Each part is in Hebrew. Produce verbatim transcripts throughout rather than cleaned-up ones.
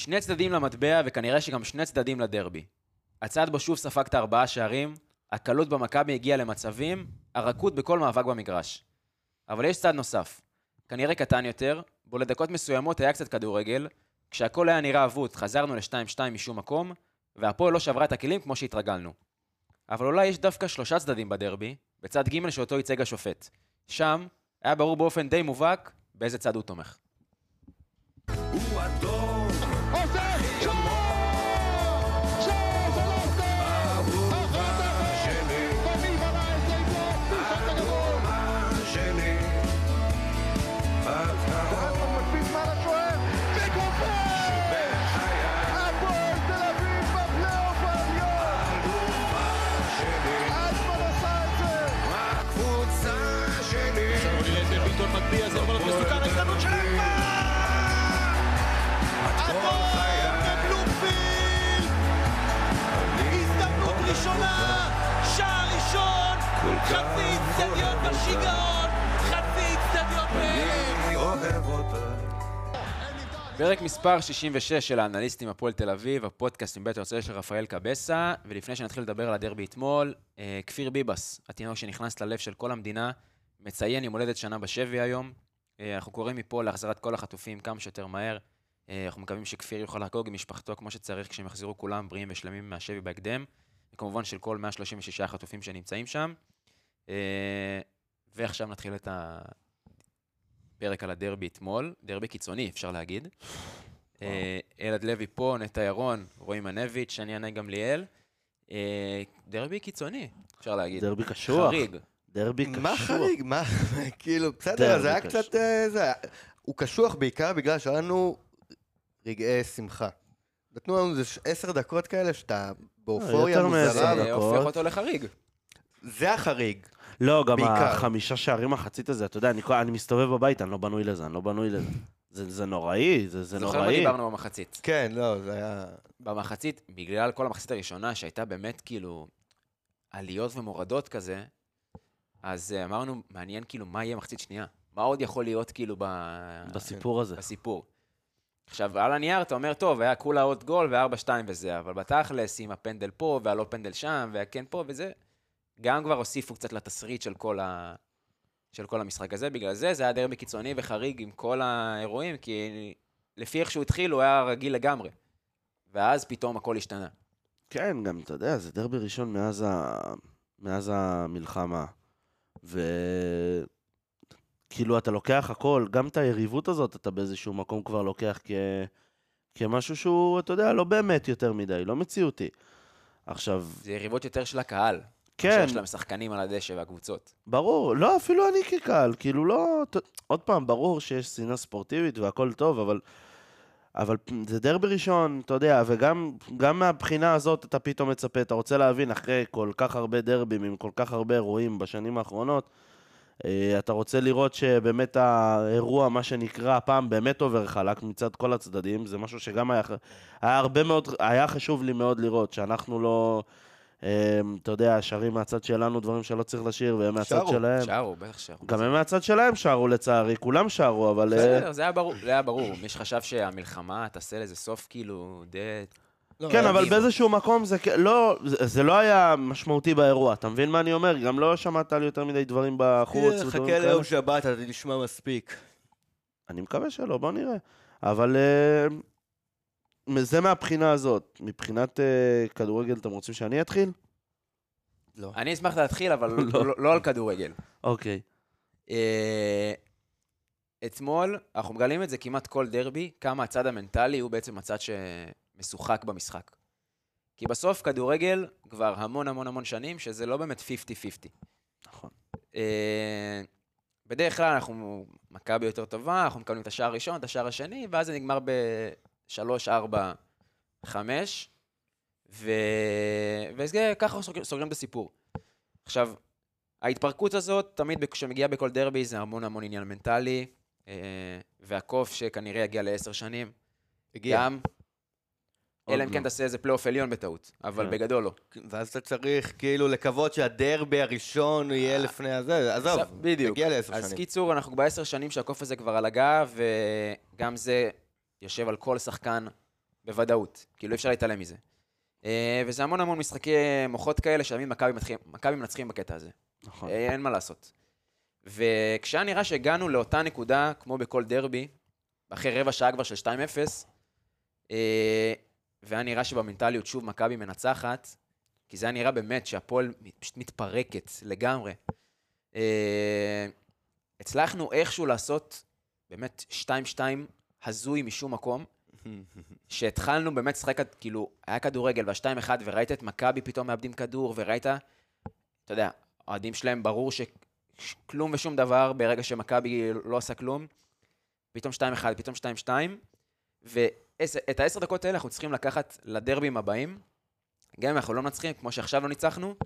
שני צדדים למטבע, וכנראה שגם שני צדדים לדרבי. הצד בו שוב ספגת ארבעה שערים, הקלות במכבי הגיעה למצבים, הרכות בכל מאבק במגרש. אבל יש צד נוסף, כנראה קטן יותר, בו לדקות מסוימות היה קצת כדורגל, כשהכל היה נראה אבוד, חזרנו ל-שתיים שתיים משום מקום, והפועל לא שברה את הכלים כמו שהתרגלנו. אבל אולי יש דווקא שלושה צדדים בדרבי, בצד ג' שאותו ייצג השופט. שם היה ברור באופן די מובהק באיזה צד הוא תומך. הוא אדום, עושה שור! שור שלוש אהובה שלי, ומי בנה את זה איתו? פרשת הגבול! אהובה שלי, דרסון מקפיץ מעל השוער וכופר! בחיי, הפועל תל אביב בפלייאוף העליון! עזמן עשה את זה! הקבוצה שלי, עכשיו נראה את בן ביטון מגביה, זה יכול להיות מסוכן, ההזדמנות של אקמן! אדום בבלומפילד! הזדמנות ראשונה, שער ראשון, חצי אצטדיון בשיגעון, חצי אצטדיון בהלם. אני אוהב אותה. פרק מספר שישים ושש של האנליסטים הפועל תל אביב, הפודקאסט מבית היוצר של רפאל קבסה, ולפני שנתחיל לדבר על הדרבי אתמול, אה, כפיר ביבס, התינוק שנכנס ללב של כל המדינה, מציין יום הולדת שנה בשבי היום. אה, אנחנו קוראים מפה להחזרת כל החטופים כמה שיותר מהר. אה, אנחנו מקווים שכפיר יוכל לחגוג עם משפחתו כמו שצריך כשהם יחזרו כולם בריאים ושלמים מהשבי בהקדם, וכמובן של כל מאה שלושים ושישה החטופים שנמצאים שם. אה, ועכשיו נתחיל את ה... פרק על הדרבי אתמול, דרבי קיצוני, אפשר להגיד. אלעד לוי פה, נטע ירון, רועי מנביץ', שני ענאי גמליאל. דרבי קיצוני, אפשר להגיד. דרבי קשוח. חריג. דרבי קשוח. מה חריג? מה? כאילו, בסדר, זה היה קצת... אה, זה היה- הוא קשוח בעיקר בגלל שהיה לנו רגעי שמחה. נתנו לנו איזה ש- עשר דקות כאלה שאתה באופוריה יותר מעשר מוזרה. דקות. זה הופך אותו לחריג. זה החריג. לא, גם בעיקר. החמישה שערים מחצית הזה, אתה יודע, אני, אני מסתובב בבית, אני לא בנוי לזה, אני לא בנוי לזה. זה, זה נוראי, זה, זה זוכר מה נוראי. דיברנו במחצית. כן, לא, זה היה... במחצית, בגלל כל המחצית הראשונה, שהייתה באמת כאילו עליות ומורדות כזה, אז אה, אמרנו, מעניין כאילו מה יהיה מחצית שנייה. מה עוד יכול להיות כאילו ב... בסיפור הזה. בסיפור. עכשיו, על הנייר אתה אומר, טוב, היה כולה עוד גול ו-ארבע שתיים וזה, אבל בתכלס עם הפנדל פה והלא פנדל שם והכן פה וזה, גם כבר הוסיפו קצת לתסריט של כל, ה... של כל המשחק הזה. בגלל זה, זה היה דרבי קיצוני וחריג עם כל האירועים, כי לפי איך שהוא התחיל, הוא היה רגיל לגמרי. ואז פתאום הכל השתנה. כן, גם, אתה יודע, זה דרבי ראשון מאז, ה... מאז המלחמה. וכאילו, אתה לוקח הכל, גם את היריבות הזאת, אתה באיזשהו מקום כבר לוקח כ... כמשהו שהוא, אתה יודע, לא באמת יותר מדי, לא מציאותי. עכשיו, זה יריבות יותר של הקהל. כן, של המשחקנים על הדשא והקבוצות. ברור, לא, אפילו אני כקהל, כאילו לא, ת- עוד פעם, ברור שיש שנאה ספורטיבית והכל טוב, אבל, אבל זה דרבי ראשון, אתה יודע, וגם גם מהבחינה הזאת אתה פתאום מצפה, אתה רוצה להבין, אחרי כל כך הרבה דרבים, עם כל כך הרבה אירועים בשנים האחרונות, אה, אתה רוצה לראות שבאמת האירוע, מה שנקרא, הפעם באמת עובר חלק מצד כל הצדדים, זה משהו שגם היה, היה הרבה מאוד, היה חשוב לי מאוד לראות, שאנחנו לא... אתה יודע, שרים מהצד שלנו דברים שלא צריך לשיר, והם מהצד שרו, שלהם. שרו, בטח שרו. גם הם מהצד שלהם שרו לצערי, כולם שרו, אבל... בסדר, זה היה ברור, זה היה ברור. מי שחשב שהמלחמה תעשה לזה סוף כאילו די... כן, אבל רגיל. באיזשהו מקום זה כ- לא, זה זה לא היה משמעותי באירוע, אתה מבין מה אני אומר? גם לא שמעת על יותר מדי דברים בחוץ. ודברים חכה כאלה. ליום שבת, אתה תשמע מספיק. אני מקווה שלא, בוא נראה. אבל אה, זה מהבחינה הזאת. מבחינת אה, כדורגל, אתם רוצים שאני אתחיל? לא. אני אשמח להתחיל, אבל לא. לא- לא על כדורגל. אוקיי. אה, אתמול, אנחנו מגלים את זה כמעט כל דרבי, כמה הצד המנטלי הוא בעצם הצד שמשוחק במשחק. כי בסוף כדורגל כבר המון המון המון שנים, שזה לא באמת חמישים חמישים. נכון. אה, בדרך כלל אנחנו מכבי יותר טובה, אנחנו מקבלים את השער הראשון, את השער השני, ואז זה נגמר ב-שלוש, ארבע, חמש, ו... וזה ככה סוגרים את הסיפור. עכשיו, ההתפרקות הזאת, תמיד כשמגיעה בכל דרבי, זה המון המון עניין מנטלי, אה, והקוף שכנראה יגיע לעשר שנים, הגיע. גם, עוד אלא אם כן לא. תעשה איזה פלייאוף עליון בטעות, אבל כן. בגדול לא. ואז אתה צריך כאילו לקוות שהדרבי הראשון יהיה לפני הזה. עזוב, עכשיו, בדיוק. תגיע לעשר אז שנים. קיצור, אנחנו בעשר שנים שהקוף הזה כבר על הגב, וגם זה יושב על כל שחקן בוודאות. כאילו, אפשר להתעלם מזה. אה, וזה המון המון משחקי מוחות כאלה, שתמיד מכבי מתחילים- מכבי מנצחים בקטע הזה. נכון. אה, אין מה לעשות. וכשהיה נראה שהגענו לאותה נקודה, כמו בכל דרבי, אחרי רבע שעה כבר של שתיים אפס, אה, והיה נראה שבמנטליות שוב מכבי מנצחת, כי זה היה נראה באמת שהפועל פשוט מתפרקת לגמרי. אה, הצלחנו איכשהו לעשות באמת שתיים שתיים הזוי משום מקום, שהתחלנו באמת לשחק, כאילו, היה כדורגל וה-שתיים אחד, וראית את מכבי פתאום מאבדים כדור, וראית, אתה יודע, האוהדים שלהם ברור שכלום ושום דבר, ברגע שמכבי לא עשה כלום, פתאום שתיים אחד, פתאום שתיים שתיים, ואת העשר דקות האלה אנחנו צריכים לקחת לדרבים הבאים, גם אם אנחנו לא מנצחים, כמו שעכשיו לא ניצחנו,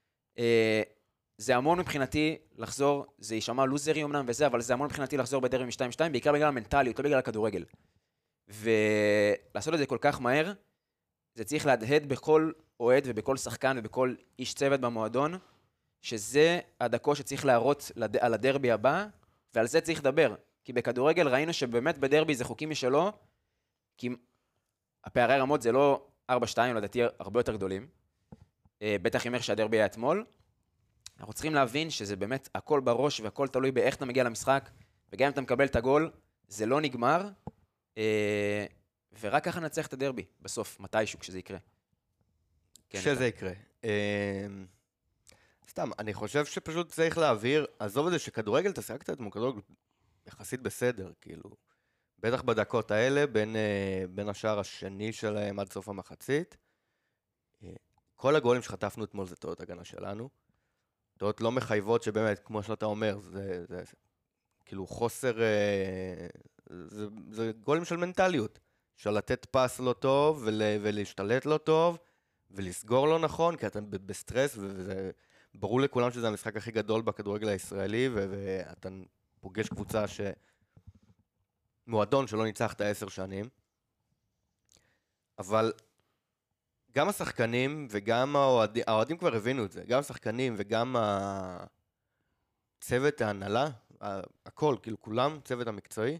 זה המון מבחינתי לחזור, זה יישמע לוזרי אמנם וזה, אבל זה המון מבחינתי לחזור בדרבי מ-שתיים שתיים, בעיקר בגלל המנטליות, לא בגלל הכדורגל. ולעשות את זה כל כך מהר, זה צריך להדהד בכל אוהד ובכל שחקן ובכל איש צוות במועדון, שזה הדקות שצריך להראות לד... על הדרבי הבא, ועל זה צריך לדבר. כי בכדורגל ראינו שבאמת בדרבי זה חוקים משלו, כי הפערי רמות זה לא ארבע שתיים, לדעתי הרבה יותר גדולים, בטח עם איך שהדרבי היה אתמול. אנחנו צריכים להבין שזה באמת הכל בראש והכל תלוי באיך אתה מגיע למשחק, וגם אם אתה מקבל את הגול, זה לא נגמר, ורק ככה נצח את הדרבי, בסוף, מתישהו, כשזה יקרה. כשזה יקרה. סתם, אני חושב שפשוט צריך להעביר, עזוב את זה שכדורגל תשחקת את כדורגל יחסית בסדר, כאילו, בטח בדקות האלה, בין, בין השער השני שלהם עד סוף המחצית, כל הגולים שחטפנו אתמול זה טעות הגנה שלנו, טעות לא מחייבות שבאמת, כמו שאתה אומר, זה, זה כאילו חוסר, זה, זה גולים של מנטליות, של לתת פס לא טוב, ול, ולהשתלט לא טוב, ולסגור לא נכון, כי אתה בסטרס, וזה ברור לכולם שזה המשחק הכי גדול בכדורגל הישראלי, ואתה פוגש קבוצה ש... מועדון שלא ניצחת עשר שנים, אבל גם השחקנים וגם האוהדים, האוהדים כבר הבינו את זה, גם השחקנים וגם הצוות ההנהלה, הכל, כאילו כולם, צוות המקצועי,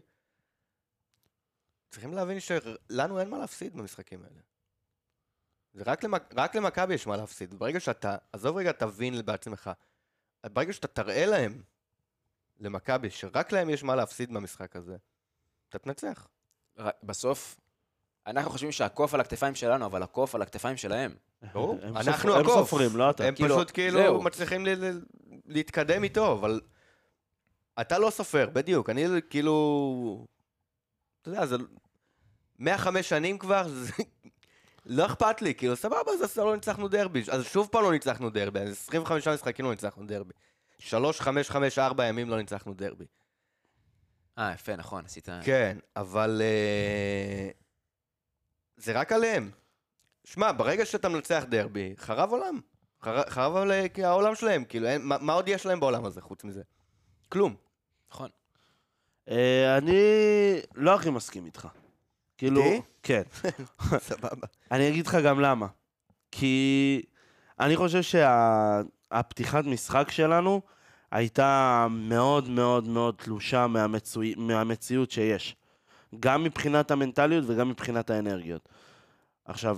צריכים להבין שלנו אין מה להפסיד במשחקים האלה. זה רק, למק... רק למכבי יש מה להפסיד. ברגע שאתה, עזוב רגע תבין בעצמך, ברגע שאתה תראה להם, למכבי, שרק להם יש מה להפסיד במשחק הזה, אתה תנצח. בסוף, אנחנו חושבים שהקוף על הכתפיים שלנו, אבל הקוף על הכתפיים שלהם. ברור, הם אנחנו סופר- הם הקוף. סופרים, לא אתה. הם כאילו, פשוט כאילו זהו. מצליחים ל- ל- להתקדם איתו, אבל אתה לא סופר, בדיוק. אני כאילו, אתה יודע, זה מאה וחמש שנים כבר, זה לא אכפת לי, כאילו סבבה, אז לא ניצחנו דרבי, אז שוב פעם לא ניצחנו דרבי, אז עשרים וחמישה משחקים לא ניצחנו דרבי. שלוש, חמש, חמש, ארבע ימים לא ניצחנו דרבי. אה, יפה, נכון, עשית... כן, אבל אה, זה רק עליהם. שמע, ברגע שאתה מנצח דרבי, חרב עולם. חרב, חרב על העולם שלהם, כאילו, אין, מה, מה עוד יש להם בעולם הזה חוץ מזה? כלום. נכון. אה, אני לא הכי מסכים איתך. כאילו, איתי? כן. סבבה. אני אגיד לך גם למה. כי אני חושב שהפתיחת משחק שלנו הייתה מאוד מאוד מאוד תלושה מהמצוי, מהמציאות שיש. גם מבחינת המנטליות וגם מבחינת האנרגיות. עכשיו,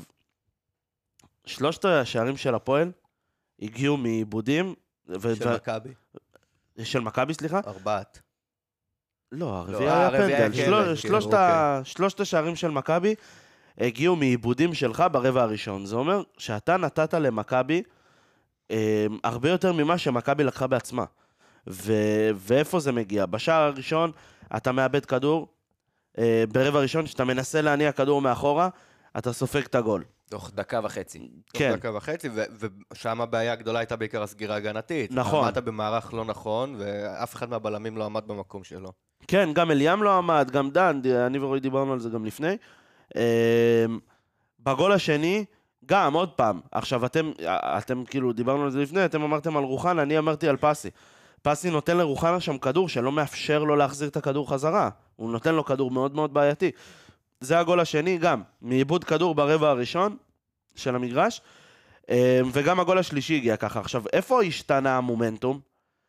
שלושת השערים של הפועל הגיעו מעיבודים... ו- של ו- מכבי. של מכבי, סליחה? ארבעת. לא, הרביעי אה, היה הרביעי היה פנדל. פנדל, של- כאילו, שלושת ה- שלושת השערים של מכבי הגיעו מעיבודים שלך ברבע הראשון. זה אומר שאתה נתת למכבי אה, הרבה יותר ממה שמכבי לקחה בעצמה. ו- ואיפה זה מגיע? בשער הראשון אתה מאבד כדור, אה, ברבע הראשון שאתה מנסה להניע כדור מאחורה, אתה סופג את הגול. תוך דקה וחצי. כן. תוך דקה וחצי, ו- ושם הבעיה הגדולה הייתה בעיקר הסגירה ההגנתית. נכון. עמדת במערך לא נכון, ואף אחד מהבלמים לא עמד במקום שלו. כן, גם אליאם לא עמד, גם דן, אני ורועי דיברנו על זה גם לפני. אה, בגול השני, גם, עוד פעם, עכשיו אתם, אתם כאילו דיברנו על זה לפני, אתם אמרתם על רוחנה, אני אמרתי על פסי. פסי נותן לרוחנה שם כדור שלא מאפשר לו להחזיר את הכדור חזרה. הוא נותן לו כדור מאוד מאוד בעייתי. זה הגול השני, גם, מאיבוד כדור ברבע הראשון של המגרש, וגם הגול השלישי הגיע ככה. עכשיו, איפה השתנה המומנטום?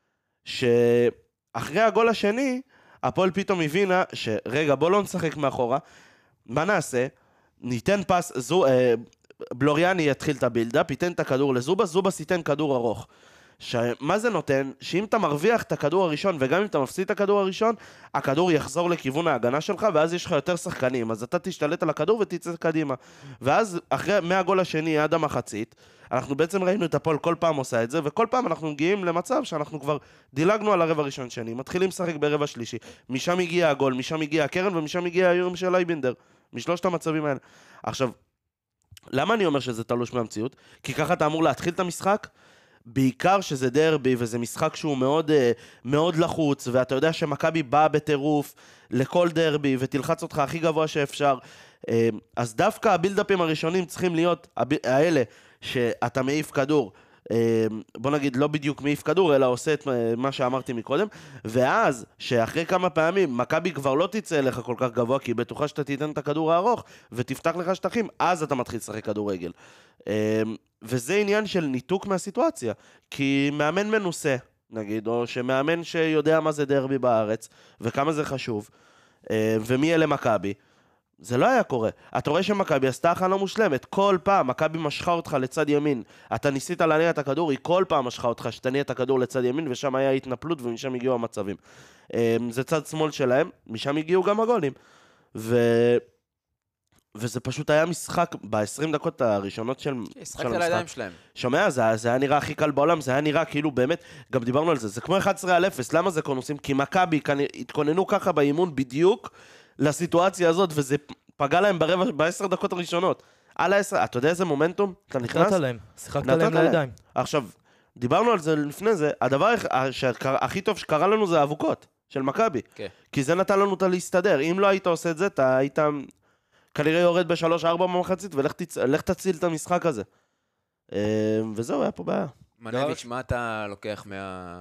שאחרי הגול השני, הפועל פתאום הבינה שרגע, בוא לא נשחק מאחורה, מה נעשה? ניתן פס, זו, אה, בלוריאני יתחיל את הבילדאפ, ייתן את הכדור לזובס, זובס ייתן כדור ארוך. מה זה נותן? שאם אתה מרוויח את הכדור הראשון, וגם אם אתה מפסיד את הכדור הראשון, הכדור יחזור לכיוון ההגנה שלך, ואז יש לך יותר שחקנים, אז אתה תשתלט על הכדור ותצא קדימה. ואז, אחרי מהגול השני עד המחצית, אנחנו בעצם ראינו את הפועל כל פעם עושה את זה, וכל פעם אנחנו מגיעים למצב שאנחנו כבר דילגנו על הרבע הראשון שני, מתחילים לשחק ברבע שלישי, משם הגיע הגול, משם הגיע הקרן, ומשם הגיע האיום של אייבינדר, משלושת המצבים האלה. עכשיו, למה אני אומר שזה תלוש מהמציאות? כי ככה אתה אמור להתחיל את המשחק, בעיקר שזה דרבי, וזה משחק שהוא מאוד, מאוד לחוץ, ואתה יודע שמכבי באה בטירוף לכל דרבי, ותלחץ אותך הכי גבוה שאפשר. אז דווקא הבילדאפים הראשונים צריכים להיות האלה, שאתה מעיף כדור, בוא נגיד לא בדיוק מעיף כדור, אלא עושה את מה שאמרתי מקודם, ואז שאחרי כמה פעמים מכבי כבר לא תצא אליך כל כך גבוה, כי היא בטוחה שאתה תיתן את הכדור הארוך, ותפתח לך שטחים, אז אתה מתחיל לשחק כדורגל. וזה עניין של ניתוק מהסיטואציה, כי מאמן מנוסה, נגיד, או שמאמן שיודע מה זה דרבי בארץ, וכמה זה חשוב, ומי אלה מכבי, זה לא היה קורה. אתה רואה שמכבי עשתה הכנה לא מושלמת. כל פעם מכבי משכה אותך לצד ימין. אתה ניסית להניע את הכדור, היא כל פעם משכה אותך שתניע את הכדור לצד ימין, ושם היה התנפלות ומשם הגיעו המצבים. זה צד שמאל שלהם, משם הגיעו גם הגולים. ו... וזה פשוט היה משחק ב-עשרים דקות הראשונות של, של המשחק. לידיים שלהם. שומע, זה, זה היה נראה הכי קל בעולם, זה היה נראה כאילו באמת, גם דיברנו על זה, זה כמו אחד עשרה על אפס, למה זה קונוסים? כי מכבי התכוננו ככה באימון בדיוק, לסיטואציה הזאת, וזה פגע להם ברבע, בעשר דקות הראשונות. על העשר, אתה יודע איזה מומנטום? אתה נכנס? נתת להם, שיחקת להם לידיים. עכשיו, דיברנו על זה לפני זה, הדבר הכי טוב שקרה לנו זה האבוקות של מכבי. כי זה נתן לנו את להסתדר. אם לא היית עושה את זה, אתה היית כנראה יורד בשלוש ארבע במחצית, ולך תציל את המשחק הזה. וזהו, היה פה בעיה. מנביץ', מה אתה לוקח מה...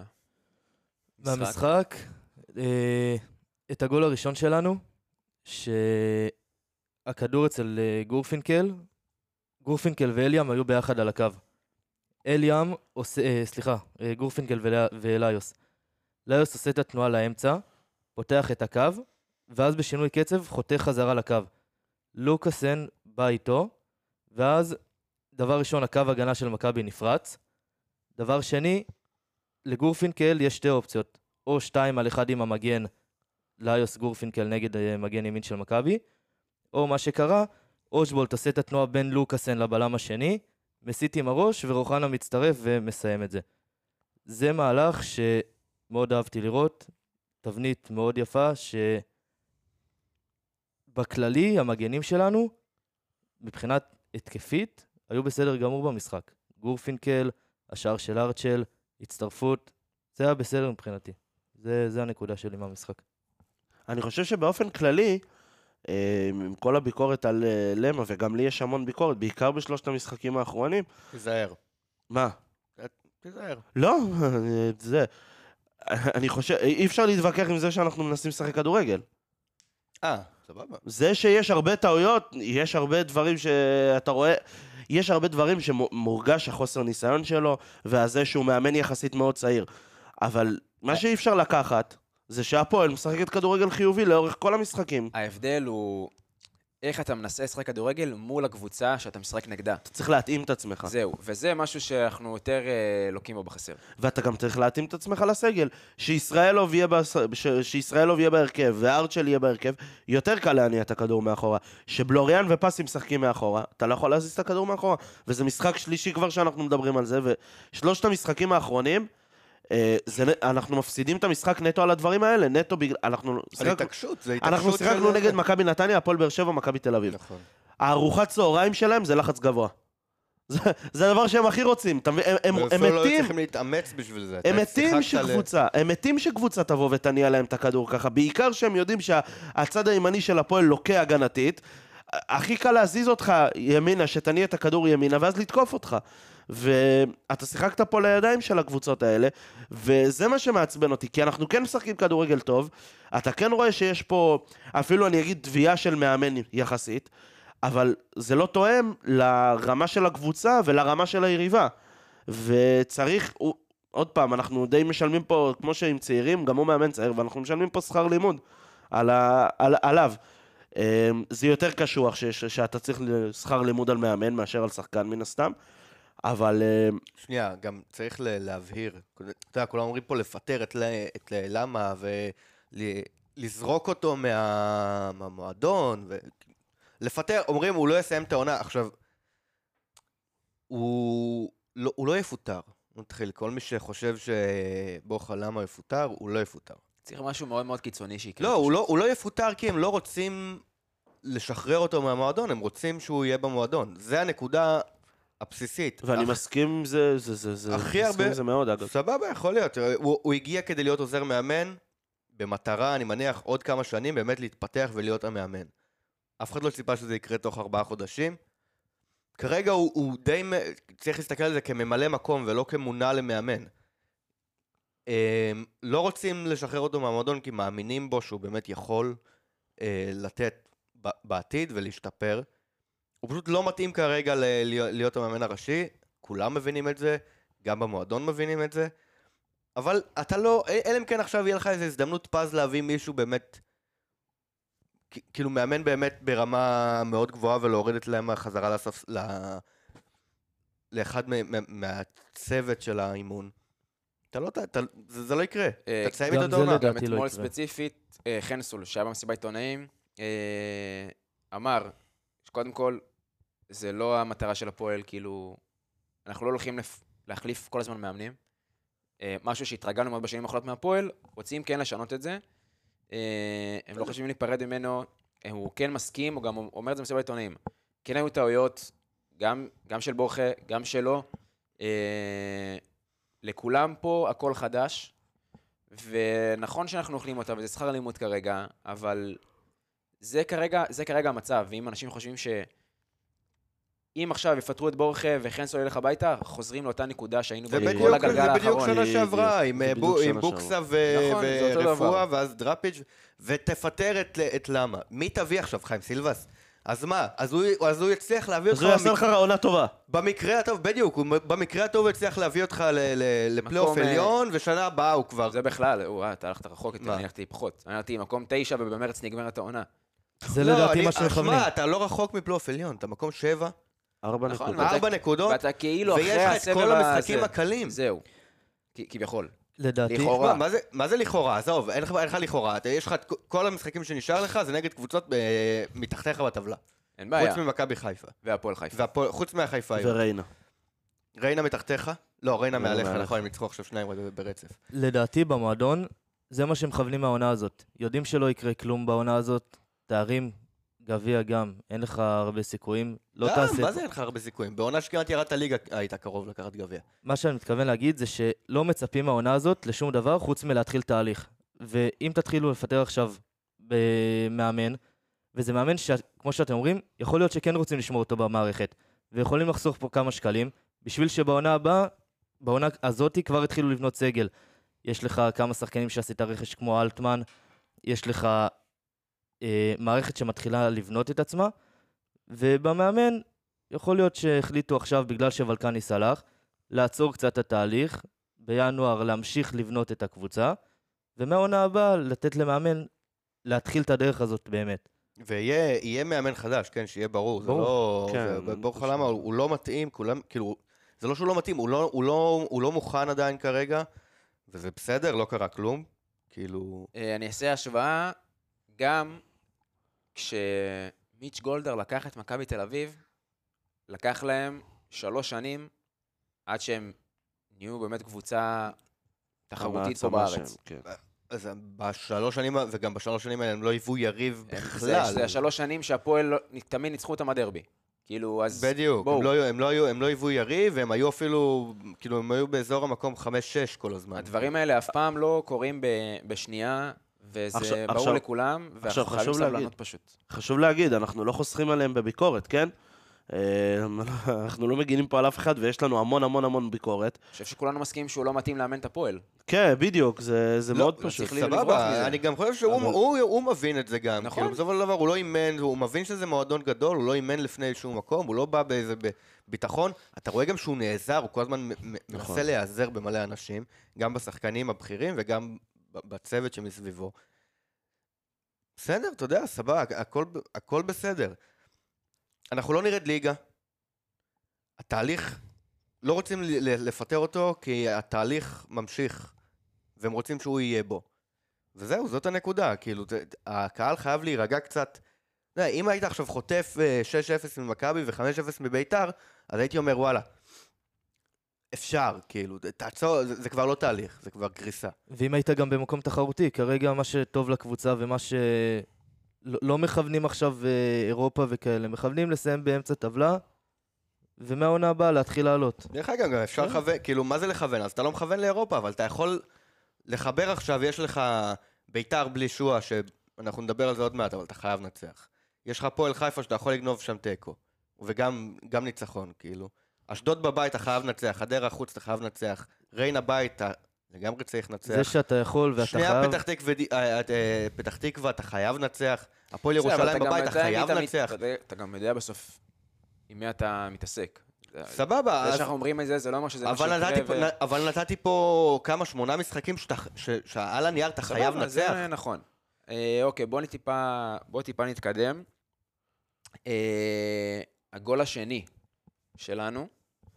מהמשחק? את הגול הראשון שלנו, שהכדור אצל גורפינקל, גורפינקל ואליאם היו ביחד על הקו. אליאם עושה, אה, סליחה, גורפינקל ואליוס. ליוס עושה את התנועה לאמצע, פותח את הקו, ואז בשינוי קצב חותך חזרה לקו. לוקאסן בא איתו, ואז דבר ראשון, הקו הגנה של מכבי נפרץ. דבר שני, לגורפינקל יש שתי אופציות, או שתיים על אחד עם המגן, ליוס גורפינקל נגד מגן ימין של מכבי, או מה שקרה, אושבולט עושה את התנועה בין לוקאסן לבלם השני, מסית עם הראש ורוחנה מצטרף ומסיים את זה. זה מהלך שמאוד אהבתי לראות, תבנית מאוד יפה, שבכללי המגנים שלנו, מבחינת התקפית, היו בסדר גמור במשחק. גורפינקל, השער של ארצ'ל, הצטרפות, זה היה בסדר מבחינתי. זה, זה הנקודה שלי מהמשחק. אני חושב שבאופן כללי, עם כל הביקורת על למה, וגם לי יש המון ביקורת, בעיקר בשלושת המשחקים האחרונים. תיזהר. מה? תיזהר. לא, זה... אני חושב, אי אפשר להתווכח עם זה שאנחנו מנסים לשחק כדורגל. אה, סבבה. זה שיש הרבה טעויות, יש הרבה דברים שאתה רואה, יש הרבה דברים שמורגש החוסר ניסיון שלו, והזה שהוא מאמן יחסית מאוד צעיר. אבל מה שאי אפשר לקחת, זה שהפועל משחקת כדורגל חיובי לאורך כל המשחקים. ההבדל הוא איך אתה מנסה לשחק כדורגל מול הקבוצה שאתה משחק נגדה. אתה צריך להתאים את עצמך. זהו, וזה משהו שאנחנו יותר אה, לוקים בו בחסר. ואתה גם צריך להתאים את עצמך לסגל. שישראלוב יהיה, בס... ש... שישראלוב יהיה בהרכב, וארצ'ל יהיה בהרכב, יותר קל להניע את הכדור מאחורה. שבלוריאן ופסי משחקים מאחורה, אתה לא יכול להזיז את הכדור מאחורה. וזה משחק שלישי כבר שאנחנו מדברים על זה, ושלושת המשחקים האחרונים, זה, אנחנו מפסידים את המשחק נטו על הדברים האלה, נטו בגלל, אנחנו על התעקשות, זה התעקשות אנחנו שיחקנו נגד מכבי נתניה, הפועל באר שבע, מכבי תל אביב. נכון. הארוחת צהריים שלהם זה לחץ גבוה. זה, זה הדבר שהם הכי רוצים. הם, הם, הם, הם לא מתים, צריכים להתאמץ בשביל זה. הם מתים שקבוצה, הם מתים שקבוצה תבוא ותניע להם את הכדור ככה, בעיקר שהם יודעים שהצד הימני של הפועל לוקה הגנתית, הכי קל להזיז אותך ימינה, שתניע את הכדור ימינה, ואז לתקוף אותך. ואתה שיחקת פה לידיים של הקבוצות האלה, וזה מה שמעצבן אותי, כי אנחנו כן משחקים כדורגל טוב, אתה כן רואה שיש פה, אפילו אני אגיד תביעה של מאמן יחסית, אבל זה לא תואם לרמה של הקבוצה ולרמה של היריבה, וצריך, עוד פעם, אנחנו די משלמים פה, כמו שהם צעירים, גם הוא מאמן צעיר, ואנחנו משלמים פה שכר לימוד על ה, על, עליו. זה יותר קשוח שיש- שאתה צריך שכר לימוד על מאמן מאשר על שחקן מן הסתם, אבל שנייה, גם צריך ל- להבהיר. אתה יודע, כולם אומרים פה לפטר את, ל- את ל- למה ולזרוק אותו מה- מהמועדון. ו... לפטר, אומרים, הוא לא יסיים את העונה. עכשיו, הוא לא, הוא לא יפוטר. נתחיל, כל מי שחושב שבוכה למה יפוטר, הוא לא יפוטר. צריך משהו מאוד מאוד קיצוני שיקרה. לא, הוא לא, הוא לא יפוטר כי הם לא רוצים לשחרר אותו מהמועדון, הם רוצים שהוא יהיה במועדון. זה הנקודה הבסיסית. ואני אך- מסכים עם זה, זה, זה, זה, הכי מסכים הרבה- עם זה מאוד, אגב. סבבה, יכול להיות. הוא, הוא הגיע כדי להיות עוזר מאמן, במטרה, אני מניח, עוד כמה שנים באמת להתפתח ולהיות המאמן. אף אחד לא ציפה שזה יקרה תוך ארבעה חודשים. כרגע הוא, הוא די, מ- צריך להסתכל על זה כממלא מקום ולא כמונה למאמן. הם, לא רוצים לשחרר אותו מהמועדון כי מאמינים בו שהוא באמת יכול אה, לתת ב- בעתיד ולהשתפר. הוא פשוט לא מתאים כרגע ל- להיות, להיות המאמן הראשי, כולם מבינים את זה, גם במועדון מבינים את זה, אבל אתה לא, אלא אם כן עכשיו יהיה לך איזו הזדמנות פז להביא מישהו באמת, כ- כאילו מאמן באמת ברמה מאוד גבוהה ולהוריד את להם חזרה לספס, ל... לאחד מ- מ- מהצוות של האימון. אתה לא, אתה, זה, זה לא יקרה, אה, אתה תסיים גם את זה העונה. לדעתי. גם לדעתי לא אתמול יקרה. ספציפית, אה, חנסול, שהיה במסיבת עיתונאים, אה, אמר שקודם כל, זה לא המטרה של הפועל, כאילו, אנחנו לא הולכים לפ- להחליף כל הזמן מאמנים. אה, משהו שהתרגלנו מאוד בשנים האחרונות מהפועל, רוצים כן לשנות את זה. אה, הם לא חושבים להיפרד ממנו, אה, הוא כן מסכים, הוא גם אומר את זה במסיבת עיתונאים. כן היו טעויות, גם, גם של בורחה, גם שלו. אה, לכולם פה הכל חדש, ונכון שאנחנו אוכלים אותה, וזה שכר לימוד כרגע, אבל זה כרגע, זה כרגע המצב, ואם אנשים חושבים ש... אם עכשיו יפטרו את בורחה וחנסול ילך הביתה, חוזרים לאותה נקודה שהיינו זה בה בדיוק, כל זה הגלגל בדיוק האחרון. שנה בדיוק. שעברה, עם, זה אה, בדיוק בו- שנה עם בוקסה ו- נכון, זה אותו ורפואה, דבר. ואז דראפיץ', ותפטר את, את למה. מי תביא עכשיו, חיים סילבס? אז מה? אז הוא, אז הוא יצליח להביא אז אותך... הוא יעשה במק- לך עונה טובה. במקרה הטוב, בדיוק, הוא, במקרה הטוב הוא יצליח להביא אותך ל- ל- לפלייאוף מקום, אה, עליון, ושנה הבאה הוא כבר... זה בכלל, וואו, אתה הלכת רחוק יותר, מה? אני הלכתי פחות. אני הלכתי מקום תשע, ובמרץ נגמרת העונה. זה לא, לדעתי אני- מה שמכוונים. שמע, אתה לא רחוק מפלייאוף עליון, אתה מקום שבע, ארבע נכון, נקודות. ואתה- ארבע נקודות, ואתה כאילו ויש אחרי לך את הסבב כל המשחקים הזה. הקלים. זהו, כ- כביכול. לדעתי, לכאורה. מה, מה זה, מה זה לכאורה? עזוב, אין לך, אין לך לכאורה. אתה, יש לך את כל- כל המשחקים שנשאר לך, זה נגד קבוצות ב, מתחתיך בטבלה. אין בעיה. חוץ ממכבי חיפה. והפועל חיפה. והפועל- חוץ מהחיפה. וריינה. ריינה מתחתיך? לא, ריינה ריינה מעליך, מעליך. נכון, הם ניצחו עכשיו שניים ברצף. לדעתי במועדון, זה מה שמכוונים מהעונה הזאת. יודעים שלא יקרה כלום בעונה הזאת, תארים, גביע גם, אין לך הרבה סיכויים, לא גם, תעשה... מה זה אין לך הרבה סיכויים? בעונה שכמעט ירדת ליגה היית קרוב לקחת גביע. מה שאני מתכוון להגיד זה שלא מצפים מהעונה הזאת לשום דבר חוץ מלהתחיל תהליך. ואם תתחילו לפטר עכשיו במאמן, וזה מאמן שכמו שאתם אומרים, יכול להיות שכן רוצים לשמור אותו במערכת, ויכולים לחסוך פה כמה שקלים, בשביל שבעונה הבאה, בעונה הזאת כבר התחילו לבנות סגל. יש לך כמה שחקנים שעשית רכש כמו אלטמן, יש לך אה, מערכת שמתחילה לבנות את עצמה, ובמאמן יכול להיות שהחליטו עכשיו, בגלל שוולקניס הלך, לעצור קצת את התהליך, בינואר להמשיך לבנות את הקבוצה, ומהעונה הבאה לתת למאמן להתחיל את הדרך הזאת באמת. ויהיה יהיה מאמן חדש, כן, שיהיה ברור. זה ברור. לא... כן, זה- ברור לך פשוט. למה, הוא הוא לא מתאים, כולם, כאילו... זה לא שהוא לא מתאים, הוא לא, הוא לא, הוא לא מוכן עדיין כרגע, וזה בסדר, לא קרה כלום. כאילו... אה, אני אעשה השוואה, גם כשמיץ' גולדהר לקח את מכבי תל אביב, לקח להם שלוש שנים עד שהם נהיו באמת קבוצה תחרותית פה המעצמה בארץ. שם, כן. אז בשלוש שנים, וגם בשלוש שנים האלה הם לא היוו יריב הם- בכלל. זה, זה השלוש שנים שהפועל לא- תמיד ניצחו אותם הדרבי. כאילו, אז בדיוק, בואו. הם לא, היו- הם, לא היו, הם לא היוו יריב, והם היו אפילו, כאילו, הם היו באזור המקום חמש שש כל הזמן. הדברים האלה אף פעם לא קורים ב- בשנייה, וזה עכשיו- ברור עכשיו- לכולם, עכשיו ואנחנו חייבים חשוב להגיד. סבלנות פשוט. חשוב להגיד, אנחנו לא חוסכים עליהם בביקורת, כן? אה, אנחנו לא מגינים פה על אף אחד, ויש לנו המון המון המון ביקורת. אני חושב שכולנו מסכימים שהוא לא מתאים לאמן את הפועל. כן, בדיוק, זה זה לא, מאוד לא פשוט. צריך לברוח מזה. סבבה, אני גם חושב שהוא אבל- הוא, הוא מבין את זה גם. נכון. כאילו, בסופו של דבר הוא לא אימן, הוא מבין שזה מועדון גדול, הוא לא אימן לפני שום מקום, הוא לא בא באיזה ב- ביטחון. אתה רואה גם שהוא נעזר, הוא כל הזמן מ- מ- נכון. מנסה להיעזר במלא אנשים, גם בשחקנים הבכירים וגם ב- בצוות שמסביבו. בסדר, אתה יודע, סבבה, הכל, הכל בסדר. אנחנו לא נרד ליגה. התהליך, לא רוצים לפטר אותו, כי התהליך ממשיך, והם רוצים שהוא יהיה בו. וזהו, זאת הנקודה, כאילו, הקהל חייב להירגע קצת. אם היית עכשיו חוטף שש אפס ממכבי ו-חמש אפס מביתר, אז הייתי אומר, וואלה, אפשר, כאילו, תעצור, זה, זה כבר לא תהליך, זה כבר קריסה. ואם היית גם במקום תחרותי, כרגע מה שטוב לקבוצה ומה ש... לא, לא מכוונים עכשיו אירופה וכאלה, מכוונים לסיים באמצע טבלה, ומהעונה הבאה להתחיל לעלות. דרך אגב, גם אפשר לכוון, כאילו, מה זה לכוון? אז אתה לא מכוון לאירופה, אבל אתה יכול לחבר עכשיו, יש לך ביתר בלי שואה, שאנחנו נדבר על זה עוד מעט, אבל אתה חייב לנצח. יש לך פועל חיפה שאתה יכול לגנוב שם טקו, וגם גם ניצחון, כאילו. אשדוד בבית אתה חייב לנצח, חדרה חוץ אתה חייב לנצח, ריינה בית אתה לגמרי צריך לנצח. זה שאתה יכול ואתה שנייה חייב... פתח תקווה, פתח תקווה אתה חייב לנצח, הפועל ירושלים בבית אתה חייב לנצח. אתה גם יודע בסוף עם מי אתה מתעסק. סבבה. זה שאנחנו אומרים את זה, זה לא אומר שזה מה שיקרה. אבל נתתי פה כמה, שמונה משחקים שעל הנייר אתה חייב לנצח. זה נכון. אוקיי, בוא טיפה נתקדם. הגול השני שלנו,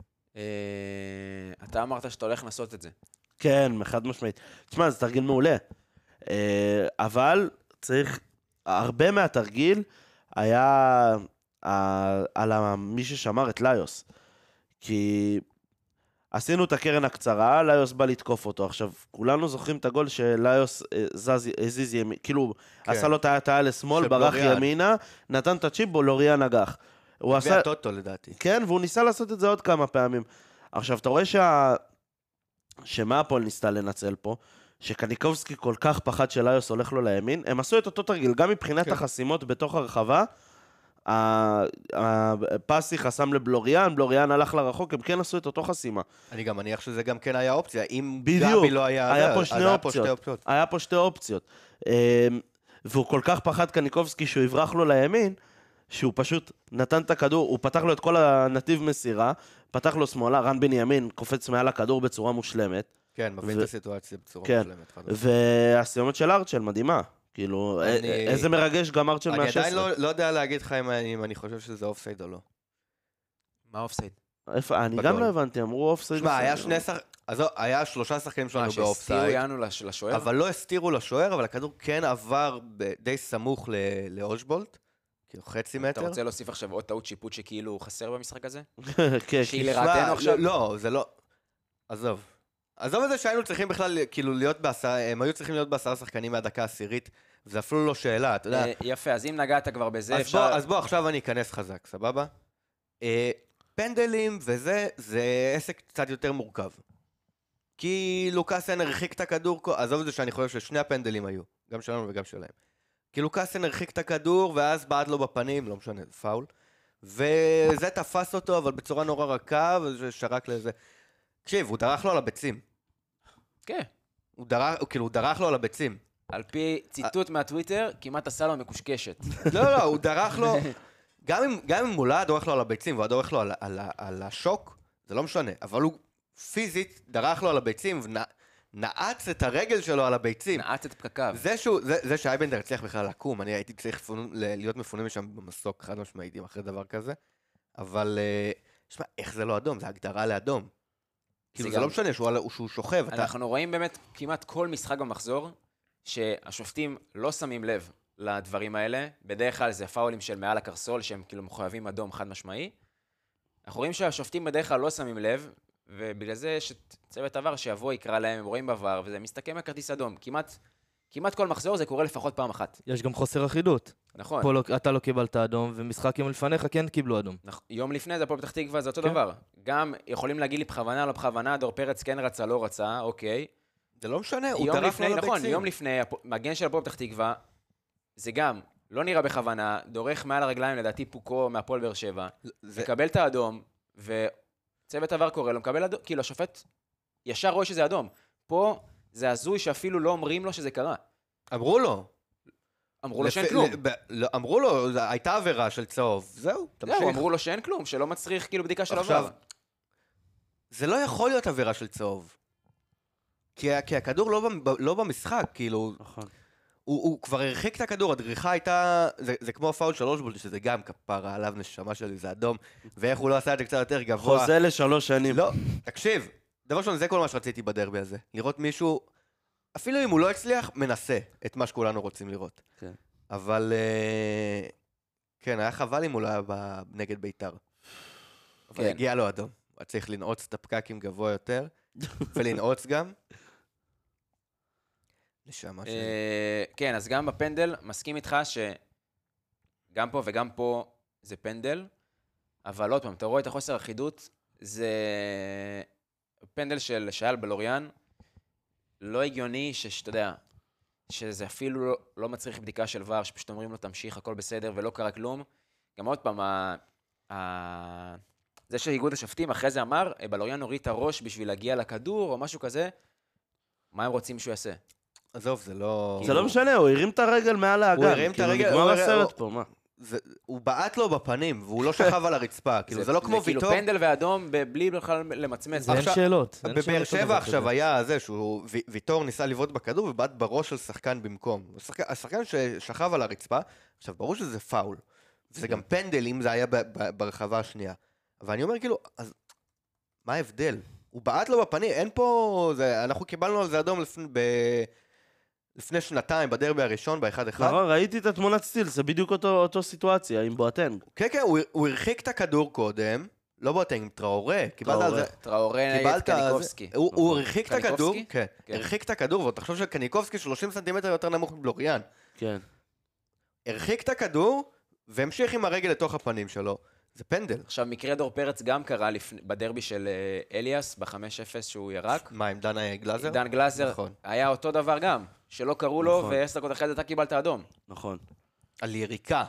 אתה אמרת שאתה הולך לעשות את זה. כן, חד משמעית. תשמע, זה תרגיל מעולה. אבל צריך, הרבה מהתרגיל היה על מי ששמר את ליוס. כי עשינו את הקרן הקצרה, ליוס בא לתקוף אותו. עכשיו, כולנו זוכרים את הגול שליוס הזיז ימין, כאילו, עשה לו את העיה לשמאל, ברח ימינה, נתן את הצ'יפ, בולוריאן נגח. הוא עשה... והטוטו לדעתי. כן, והוא ניסה לעשות את זה עוד כמה פעמים. עכשיו, אתה רואה שה... שמה הפועל ניסתה לנצל פה, שקניקובסקי כל כך פחד שליוס הולך לו לימין, הם עשו את אותו תרגיל, גם מבחינת כן. החסימות בתוך הרחבה, הפסי חסם לבלוריאן, בלוריאן הלך לרחוק, הם כן עשו את אותו חסימה. אני גם מניח שזה גם כן היה אופציה, אם בדיוק, גבי לא היה... היה פה שני אופציות. היה פה שתי אופציות. והוא כל כך פחד קניקובסקי שהוא יברח לו לימין, שהוא פשוט נתן את הכדור, הוא פתח לו את כל הנתיב מסירה, פתח לו שמאלה, רן בנימין קופץ מעל הכדור בצורה מושלמת. כן, מבין את הסיטואציה בצורה כן. מושלמת. והסיומת של ארצ'ל מדהימה. כאילו, אני... איזה מרגש גם ארצ'ל מהשש עשרה. אני עדיין לא, לא יודע להגיד לך אם, אם אני חושב שזה אופסייד או לא. מה אופסייד? איפה, אני גם לא הבנתי, אמרו אופסייד. שמה, היה שני שח... אז היה שלושה שחקנים שלנו באופסייד. שהסתירו יענו לשוער? אבל לא הסתירו לשוער, אבל הכדור כן עבר די סמוך לאושבולט. כאילו חצי מטר. אתה רוצה להוסיף עכשיו עוד טעות שיפוט שכאילו חסר במשחק הזה? כן. שהיא לרעתנו עכשיו? לא, זה לא... עזוב. עזוב את זה שהיינו צריכים בכלל, כאילו, להיות בעשרה, הם היו צריכים להיות בעשרה שחקנים מהדקה העשירית, וזה אפילו לא שאלה, אתה יודע. יפה, אז אם נגעת כבר בזה, אפשר... אז בוא, עכשיו אני אכנס חזק, סבבה? פנדלים וזה, זה עסק קצת יותר מורכב. כי לוקאסן הרחיק את הכדור, עזוב את זה שאני חושב ששני הפנדלים היו, גם שלנו וגם שלהם. כי לוקאסן הרחיק את הכדור, ואז בעט לו בפנים, לא משנה, זה פאול. וזה תפס אותו, אבל בצורה נורא רכה, ושרק לזה. תקשיב, הוא דרך לו על הביצים. כן. הוא דרך, כאילו, הוא דרך לו על הביצים. על פי ציטוט מהטוויטר, כמעט עשה לו מקושקשת. לא, לא, הוא דרך לו, גם אם, גם אם מולה דורך לו על הביצים, והוא דורך לו על, על, על השוק, זה לא משנה, אבל הוא פיזית דרך לו על הביצים, ונעץ את הרגל שלו על הביצים. נעץ את פקקיו. זה, שהוא, זה, זה שאייבנדר הצליח בכלל לקום, אני הייתי צריך פונ... להיות מפונים משם במסוק, חד משמעיתים אחרי דבר כזה, אבל, שמה, איך זה לא אדום? זה הגדרה לאדום. כאילו, זה גם... לא משנה שהוא, שהוא שוכב. אנחנו אתה... רואים באמת כמעט כל משחק במחזור, שהשופטים לא שמים לב לדברים האלה, בדרך כלל זה פאולים של מעל הקרסול, שהם כאילו מחויבים אדום חד משמעי. אנחנו רואים שהשופטים בדרך כלל לא שמים לב, ובגלל זה יש צוות עבר שיבוא, יקרא להם, הם רואים בעבר, וזה מסתכם בכרטיס אדום. כמעט, כמעט כל מחזור זה קורה לפחות פעם אחת. יש גם חוסר אחידות. נכון. פה לא, אתה לא קיבלת אדום, ומשחק יום לפניך כן קיבלו אדום. נכ... יום לפני זה הפועל פתח תקווה, זה אותו כן. דבר. גם יכולים להגיד לי בכוונה, לא בכוונה, דור פרץ כן רצה, לא רצה, אוקיי. זה לא משנה, הוא יום דרך לפני, לו נכון, לביצים. יום לפני, מגן של הפועל פתח תקווה, זה גם לא נראה בכוונה, דורך מעל הרגליים, לדעתי פוקו מהפועל באר שבע, זה... מקבל את האדום, וצוות עבר קורא לו, מקבל אדום, כאילו השופט ישר רואה שזה אדום. פה זה הזוי שאפילו לא אומרים לו שזה קרה. אמרו לו. אמרו לו שאין כלום. אמרו לו, הייתה עבירה של צהוב. זהו, תמשיך. זהו, אמרו לו שאין כלום, שלא מצריך כאילו בדיקה של עבר. עכשיו, זה לא יכול להיות עבירה של צהוב. כי הכדור לא במשחק, כאילו... נכון. הוא, הוא כבר הרחיק את הכדור, הדריכה הייתה, זה, זה כמו פאול שלוש בולט, שזה גם כפרה עליו נשמה שלי, זה אדום, ואיך הוא לא עשה את זה קצת יותר גבוה. חוזה לשלוש שנים. לא, תקשיב, דבר ראשון, זה כל מה שרציתי בדרבי הזה. לראות מישהו, אפילו אם הוא לא הצליח, מנסה את מה שכולנו רוצים לראות. כן. אבל, uh, כן, היה חבל אם הוא לא היה ב- נגד ביתר. אבל כן. הגיע לו אדום. הוא צריך לנעוץ את הפקקים גבוה יותר, ולנעוץ גם. נשמה שלי. אה, כן, אז גם בפנדל, מסכים איתך שגם פה וגם פה זה פנדל, אבל עוד פעם, אתה רואה את החוסר אחידות, זה פנדל של שייל בלוריאן, לא הגיוני שאתה יודע, שזה אפילו לא, לא מצריך בדיקה של ור, שפשוט אומרים לו תמשיך, הכל בסדר ולא קרה כלום. גם עוד פעם, ה... ה... זה שאיגוד השופטים אחרי זה אמר, בלוריאן הוריד את הראש בשביל להגיע לכדור או משהו כזה, מה הם רוצים שהוא יעשה? עזוב, זה לא... זה לא משנה, הוא הרים את הרגל מעל האגן. הוא הרים את הרגל, כאילו, הוא נגמר הרים- הסרט פה, מה? זה, הוא בעט לו בפנים, והוא לא שכב על הרצפה. כאילו, זה לא כמו כאילו ויטור. פנדל ואדום ב- בלי בכלל למצמץ. זה אין עכשיו- שאלות. אין בבאר שאלות על דבר שבע עכשיו כזה. היה זה שהוא, ו- ויטור ניסה לבעוט בכדור ובעט בראש של שחקן במקום. השחקן, השחקן ששכב על הרצפה, עכשיו ברור שזה פאול. וזה גם פנדל אם זה היה ב- ב- ברחבה השנייה. אבל אני אומר כאילו, אז מה ההבדל? הוא בעט לו בפנים, אין פה... זה, אנחנו קיבלנו על זה אדום לפני, ב... לפני שנתיים בדרבי הראשון, באחד אחד. נכון, ראיתי את התמונת סטיל, זה בדיוק אותו, אותו סיטואציה, עם בואטנג. כן, כן, הוא, הוא הרחיק את הכדור קודם, לא בואטנג, עם טראורה, קיבלת על זה... טראורה נגד קיבלת על זה- קניקובסקי. הוא, הוא הרחיק את הכדור, קניקובסקי? כן, כן. הרחיק את הכדור, ועוד תחשוב שקניקובסקי שלושים סנטימטר יותר נמוך מבלוריאן. כן. הרחיק את הכדור, והמשיך עם הרגל לתוך הפנים שלו. זה פנדל. עכשיו, מקרה דור פרץ גם קרה לפ... בדרבי של אה, אליאס, ב-חמש אפס שהוא ירק. מה, עם דן גלאזר? דן גלאזר, נכון. היה אותו דבר גם, שלא קראו לו, נכון. ועשר דקות אחרי זה אתה קיבלת אדום. נכון. על יריקה.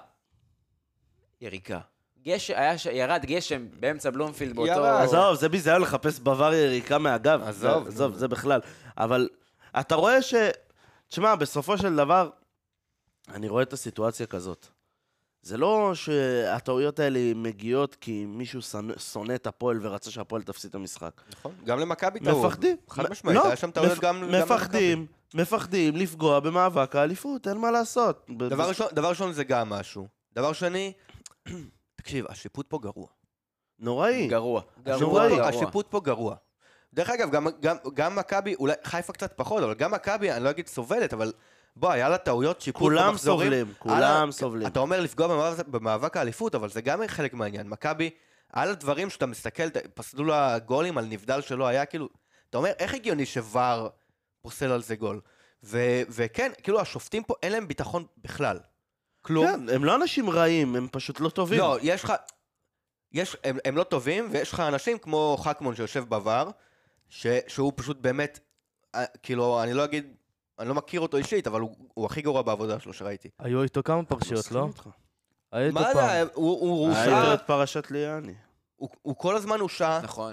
יריקה. גשם, היה ש... ירד גשם באמצע בלומפילד באותו... ירד. עזוב, זה ביזיון לחפש בבר יריקה מהגב. עזוב. זה- עזוב, זה בכלל. אבל אתה רואה ש... תשמע, בסופו של דבר, אני רואה את הסיטואציה כזאת. זה לא שהטעויות האלה מגיעות כי מישהו שנא- שונא את הפועל ורצה שהפועל תפסיד את המשחק. נכון. גם למכבי טעו. מפחדים. חד משמעית, לא, היה שם טעויות מפ- גם... גם מפחדים, מפחדים לפגוע במאבק האליפות, אין מה לעשות. ב- דבר ב- ראשון, דבר ראשון זה גם משהו. דבר שני, תקשיב, השיפוט פה גרוע. נוראי. גרוע. נוראי. גרוע. השיפוט פה גרוע. דרך אגב, גם, גם, גם מכבי, אולי חיפה קצת פחות, אבל גם מכבי, אני לא אגיד סובלת, אבל בוא, היה לה טעויות שיפוט כולם במחזורים. סובלים, היה לה- כולם סובלים. אתה אומר לפגוע במאבק, במאבק האליפות, אבל זה גם חלק מהעניין. מכבי, על הדברים שאתה מסתכל, פסלו לה גולים על נבדל שלא היה, כאילו, אתה אומר, איך הגיוני שוואר פוסל על זה גול? ו- וכן, כאילו, השופטים פה, אין להם ביטחון בכלל. כלום. כן, הם לא אנשים רעים, הם פשוט לא טובים. לא, יש לך... יש, הם, הם לא טובים, ויש לך אנשים כמו חכמון שיושב בבר, ש, שהוא פשוט באמת, אה, כאילו, אני לא אגיד, אני לא מכיר אותו אישית, אבל הוא, הוא הכי גרוע בעבודה שלו שראיתי. היו איתו כמה פרשיות, מסכים לא? איתך. היה איתו מה פעם. זה, הוא, הוא, הוא, היה שעה, את פרשת ליאני. הוא, הוא כל הזמן הושע, נכון.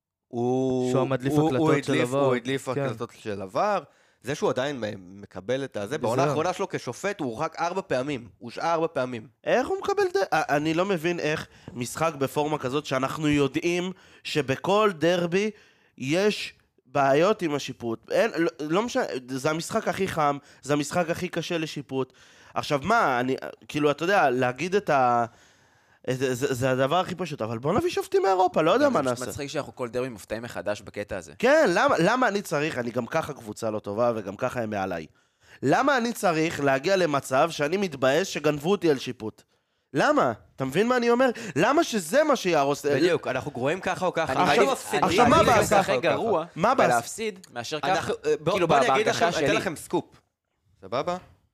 הוא, שהוא מדליף הוא- הקלטות הוא של הדליף- עבר. הוא הדליף כן. הקלטות של עבר, זה שהוא עדיין מקבל את הזה, בעונה ביזיון. האחרונה שלו כשופט הוא הורחק ארבע פעמים, הוא הושעה ארבע פעמים. איך הוא מקבל את זה? אני לא מבין איך משחק בפורמה כזאת שאנחנו יודעים שבכל דרבי יש בעיות עם השיפוט. אין, לא, לא משנה, זה המשחק הכי חם, זה המשחק הכי קשה לשיפוט. עכשיו מה, אני, כאילו, אתה יודע, להגיד את ה... זה, זה, זה הדבר הכי פשוט, אבל בוא נביא שופטים מאירופה, לא יודע מה זה נעשה. פשוט מצחיק שאנחנו כל דרבי מופתעים מחדש בקטע הזה. כן, למה, למה אני צריך, אני גם ככה קבוצה לא טובה וגם ככה הם מעליי. למה אני צריך להגיע למצב שאני מתבאס שגנבו אותי על שיפוט? למה? אתה מבין מה אני אומר? למה שזה מה שיהרוס... בדיוק, אנחנו גרועים ככה או ככה, אני עכשיו- היינו מעדיף- מפסידים. עכשיו, מה אני מעדיף בעשה? לשחק גרוע מה בעשה? ולהפסיד מאשר ככה. אנחנו, אה, בוא, כאילו, בוא אני אגיד בהרגשה לכם, אתן שלי. לכם סקופ, סבבה?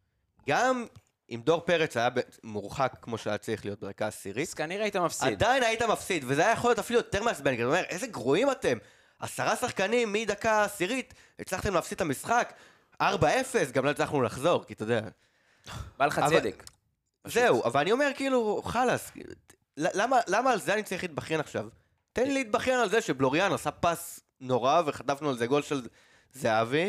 גם אם דור פרץ היה ב- מורחק כמו שהיה צריך להיות בדקה עשירית, אז כנראה היית מפסיד. עדיין היית מפסיד, וזה היה יכול להיות אפילו יותר מעצבן, כי אתה אומר, איזה גרועים אתם, עשרה שחקנים מדקה עשירית, הצלחתם להפסיד את המשחק, ארבע אפס, גם לא הצלחנו לחזור, כי אתה יודע. בא לך אבל- צדק. זהו, אבל אני אומר כאילו, חלאס, למה, למה על זה אני צריך להתבכיין עכשיו? תן לי להתבכיין על זה שבלוריאן עשה פס נורא, וחטפנו על זה גול של זהבי,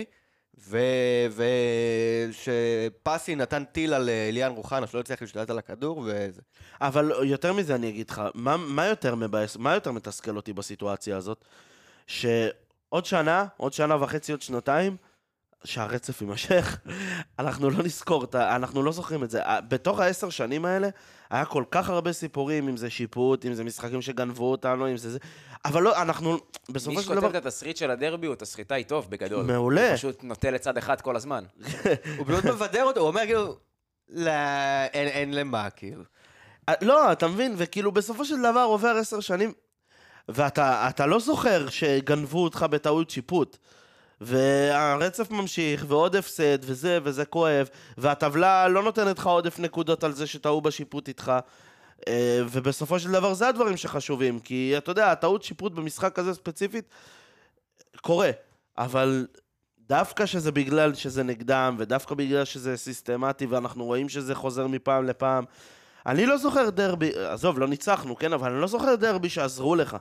ושפסי נתן טיל על אליאן רוחנה, שלא הצליח להשתלט על הכדור, וזה. אבל יותר מזה אני אגיד לך, מה, מה יותר מבאס, מה יותר מתסכל אותי בסיטואציה הזאת? שעוד שנה, עוד שנה וחצי, עוד שנתיים, שהרצף יימשך, אנחנו לא נזכור, אנחנו לא זוכרים את זה. בתוך העשר שנים האלה, היה כל כך הרבה סיפורים, אם זה שיפוט, אם זה משחקים שגנבו אותנו, אם זה זה, אבל לא, אנחנו, בסופו מי של דבר... שכותב את התסריט של הדרבי הוא תסריטאי טוב בגדול. מעולה. הוא פשוט נוטה לצד אחד כל הזמן. הוא פשוט מבדר אותו, הוא אומר כאילו, לא, אין, אין למה, כאילו. לא, אתה מבין, וכאילו בסופו של דבר עובר עשר שנים, ואתה אתה לא זוכר שגנבו אותך בטעות שיפוט, והרצף ממשיך, ועוד הפסד, וזה, וזה כואב, והטבלה לא נותנת לך עודף נקודות על זה שטעו בשיפוט איתך, ובסופו של דבר זה הדברים שחשובים, כי אתה יודע, הטעות שיפוט במשחק כזה ספציפית קורה, אבל דווקא שזה בגלל שזה נגדם, ודווקא בגלל שזה סיסטמטי, ואנחנו רואים שזה חוזר מפעם לפעם, אני לא זוכר דרבי, עזוב, לא ניצחנו, כן, אבל אני לא זוכר דרבי שעזרו לך.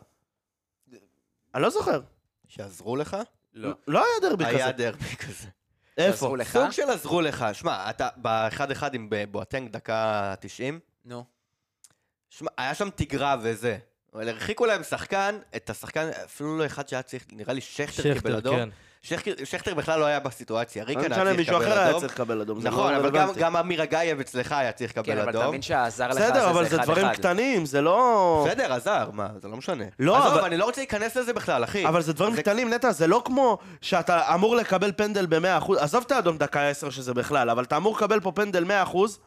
אני לא זוכר. שעזרו לך? לא. לא היה דרבי כזה. היה דרבי כזה. איפה? שעזרו לך? סוג של עזרו לך. שמע, אתה באחד אחד עם בואטנג דקה תשעים, נו. שמע, היה שם תגרה וזה. אבל הרחיקו להם שחקן, את השחקן, אפילו לא אחד שהיה צריך, נראה לי שכטר קיבל אדום. כן. שכטר בכלל לא היה בסיטואציה, ריקן אני היה משנה, צריך מישהו לקבל אחר היה אדום. צריך לקבל אדום. זה נכון, לא אבל גם- רלוונטי. גם אמיר אגייב אצלך היה צריך כן, לקבל אבל אתה אדום. מבין שהעזר לך זה בסדר, אבל זה אחד דברים אחד. קטנים, זה לא... בסדר, עזר, מה, זה לא משנה. לא, עזוב, אבל- אני לא רוצה להיכנס לזה בכלל, אחי. אבל זה דברים קטנים, נטע, זה לא כמו שאתה אמור לקבל פנדל ב-מאה אחוז, עזוב את האדום דקה עשר שזה בכלל, אבל אתה אמור לקבל פה פנדל מאה אחוז,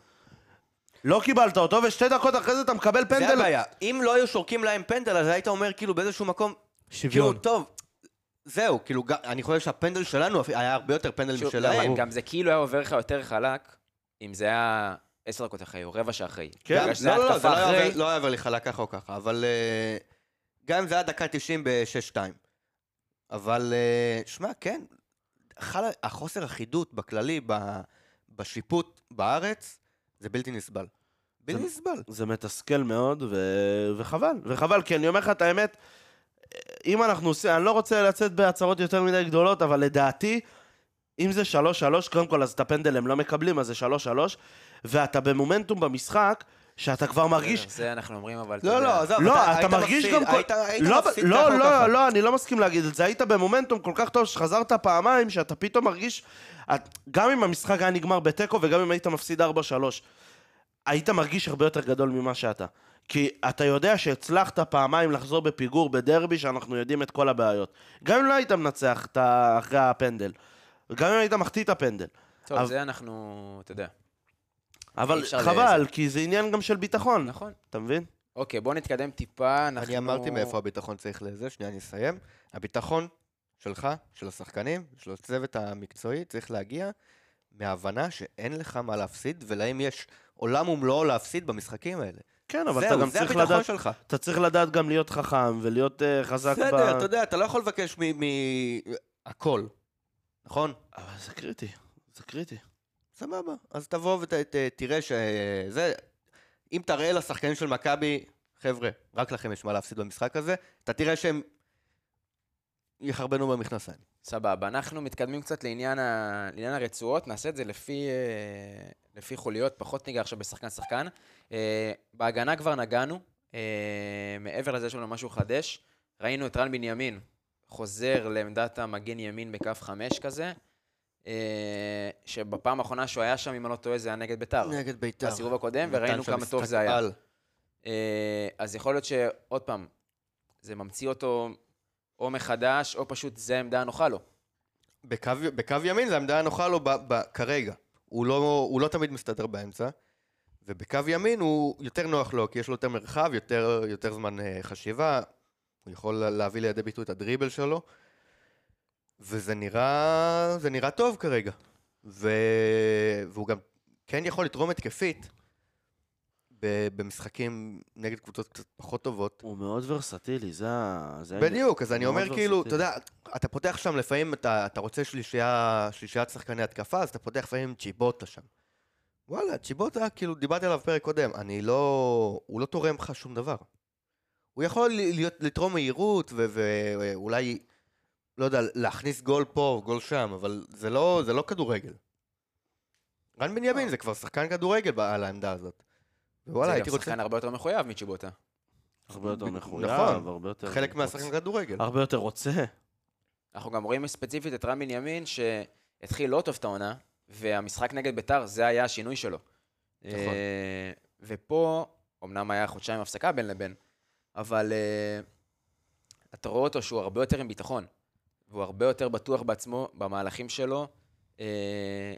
לא קיבלת אותו, ושתי דקות אחרי זה אתה מקבל זה פנדל... הבעיה. אם לא היו שורקים להם פנדל, אז היית אומר כאילו באיזשהו מקום, שוויון. כאילו, טוב, זהו, כאילו, ג- אני חושב שהפנדל שלנו היה הרבה יותר פנדל שוב, משלהם. גם- גם זה כאילו היה עובר לך יותר חלק, אם זה היה עשר דקות אחרי, או רבע שאחרי. כן, בגלל שזה לא, היה לא, לא, זה התקפה לא היה אחרי, עובר- לא היה עובר לי חלק ככה או ככה, אבל אה, גם אם זה היה דקה תשעים ב-שש שתיים. אבל, אה, שמע, כן, חל- החוסר אחידות בכללי, ב- בשיפוט בארץ, זה בלתי נסבל. בלתי נסבל. זה מתסכל מאוד, ו... וחבל, וחבל, כי אני אומר לך את האמת, אם אנחנו עושים, אני לא רוצה לצאת בהצהרות יותר מדי גדולות, אבל לדעתי, אם זה שלוש שלוש, קודם כל, אז את הפנדל הם לא מקבלים, אז זה שלוש שלוש, ואתה במומנטום במשחק, שאתה כבר מרגיש... זה אנחנו אומרים, אבל אתה לא, יודע. לא, עזוב, לא, אתה אתה היית מרגיש מפסיד, גם... כל- היית- היית לא, מפסיד לא, ככה או ככה. לא, לא, אני לא מסכים להגיד את זה. היית במומנטום כל כך טוב שחזרת פעמיים, שאתה פתאום מרגיש... את- גם אם המשחק היה נגמר בתיקו, וגם אם היית מפסיד ארבע שלוש, היית מרגיש הרבה יותר גדול ממה שאתה. כי אתה יודע שהצלחת פעמיים לחזור בפיגור בדרבי, שאנחנו יודעים את כל הבעיות. גם אם לא היית מנצח את ה- אחרי הפנדל, גם אם היית מחטיא את הפנדל. טוב, אבל- זה אנחנו, אתה יודע. אבל אי אפשר חבל, כי זה עניין גם של ביטחון. נכון. אתה מבין? אוקיי, בוא נתקדם טיפה. אנחנו... אני אמרתי מאיפה הביטחון צריך לזה, שנייה אני אסיים. הביטחון שלך, של השחקנים, של הצוות המקצועי, צריך להגיע מההבנה שאין לך מה להפסיד, ולהם יש עולם ומלואו להפסיד במשחקים האלה. כן, אבל אתה זהו, גם זה צריך הביטחון לדעת... שלך. אתה צריך לדעת גם להיות חכם, ולהיות uh, חזק ב... בסדר, אתה יודע, אתה לא יכול לבקש מהכל, נכון? אבל זה קריטי, זה קריטי. סבבה, אז תבוא ותראה שזה... אם תראה לשחקנים של מכבי, חבר'ה, רק לכם יש מה להפסיד במשחק הזה, אתה תראה שהם יחרבנו במכנסיים. סבבה, אנחנו מתקדמים קצת לעניין, ה... לעניין הרצועות, נעשה את זה לפי, אה, לפי חוליות, פחות ניגע עכשיו בשחקן-שחקן. אה, בהגנה כבר נגענו, אה, מעבר לזה יש לנו משהו חדש, ראינו את רן בנימין חוזר לעמדת המגן ימין בקו חמש כזה, אה, שבפעם האחרונה שהוא היה שם, אם אני לא טועה, זה היה נגד ביתר. נגד ביתר. בסיבוב הקודם, נתן וראינו שם כמה טוב משחק זה היה. על. אה, אז יכול להיות שעוד פעם, זה ממציא אותו או מחדש, או פשוט זה העמדה הנוחה לו. בקו, בקו ימין זה העמדה הנוחה לו ב, ב, כרגע. הוא לא, הוא לא תמיד מסתדר באמצע, ובקו ימין הוא יותר נוח לו, כי יש לו יותר מרחב, יותר, יותר זמן אה, חשיבה, הוא יכול להביא לידי ביטוי את הדריבל שלו, וזה נראה, זה נראה טוב כרגע. ו, והוא גם כן יכול לתרום התקפית, ב- במשחקים נגד קבוצות קצת פחות טובות. הוא מאוד ורסטילי, זה ה... זה בדיוק, אז אני מאוד אומר כאילו, ורסטילי. אתה יודע, אתה פותח שם לפעמים, אתה, אתה רוצה שלישייה, שלישיית שחקני התקפה, אז אתה פותח לפעמים צ'יבוטה שם. וואלה, צ'יבוטה, כאילו, דיברתי עליו פרק קודם, אני לא, הוא לא תורם לך שום דבר. הוא יכול להיות, לתרום מהירות, ו- ואולי, לא יודע, להכניס גול פה, גול שם, אבל זה לא, זה לא כדורגל. רן בנימין זה כבר שחקן כדורגל על העמדה הזאת. ווואלה, זה הייתי גם רוצה... שחקן הרבה יותר מחויב מצ'יבוטה. הרבה יותר מחויב, נכון, הרבה יותר... חלק מהשחקן כדורגל. הרבה יותר רוצה. אנחנו גם רואים ספציפית את רן בנימין, התחיל לא טוב את העונה, והמשחק נגד ביתר, זה היה השינוי שלו. נכון. אה, ופה, אמנם היה חודשיים הפסקה בין לבין, אבל אה, אתה רואה אותו שהוא הרבה יותר עם ביטחון, והוא הרבה יותר בטוח בעצמו, במהלכים שלו, אה,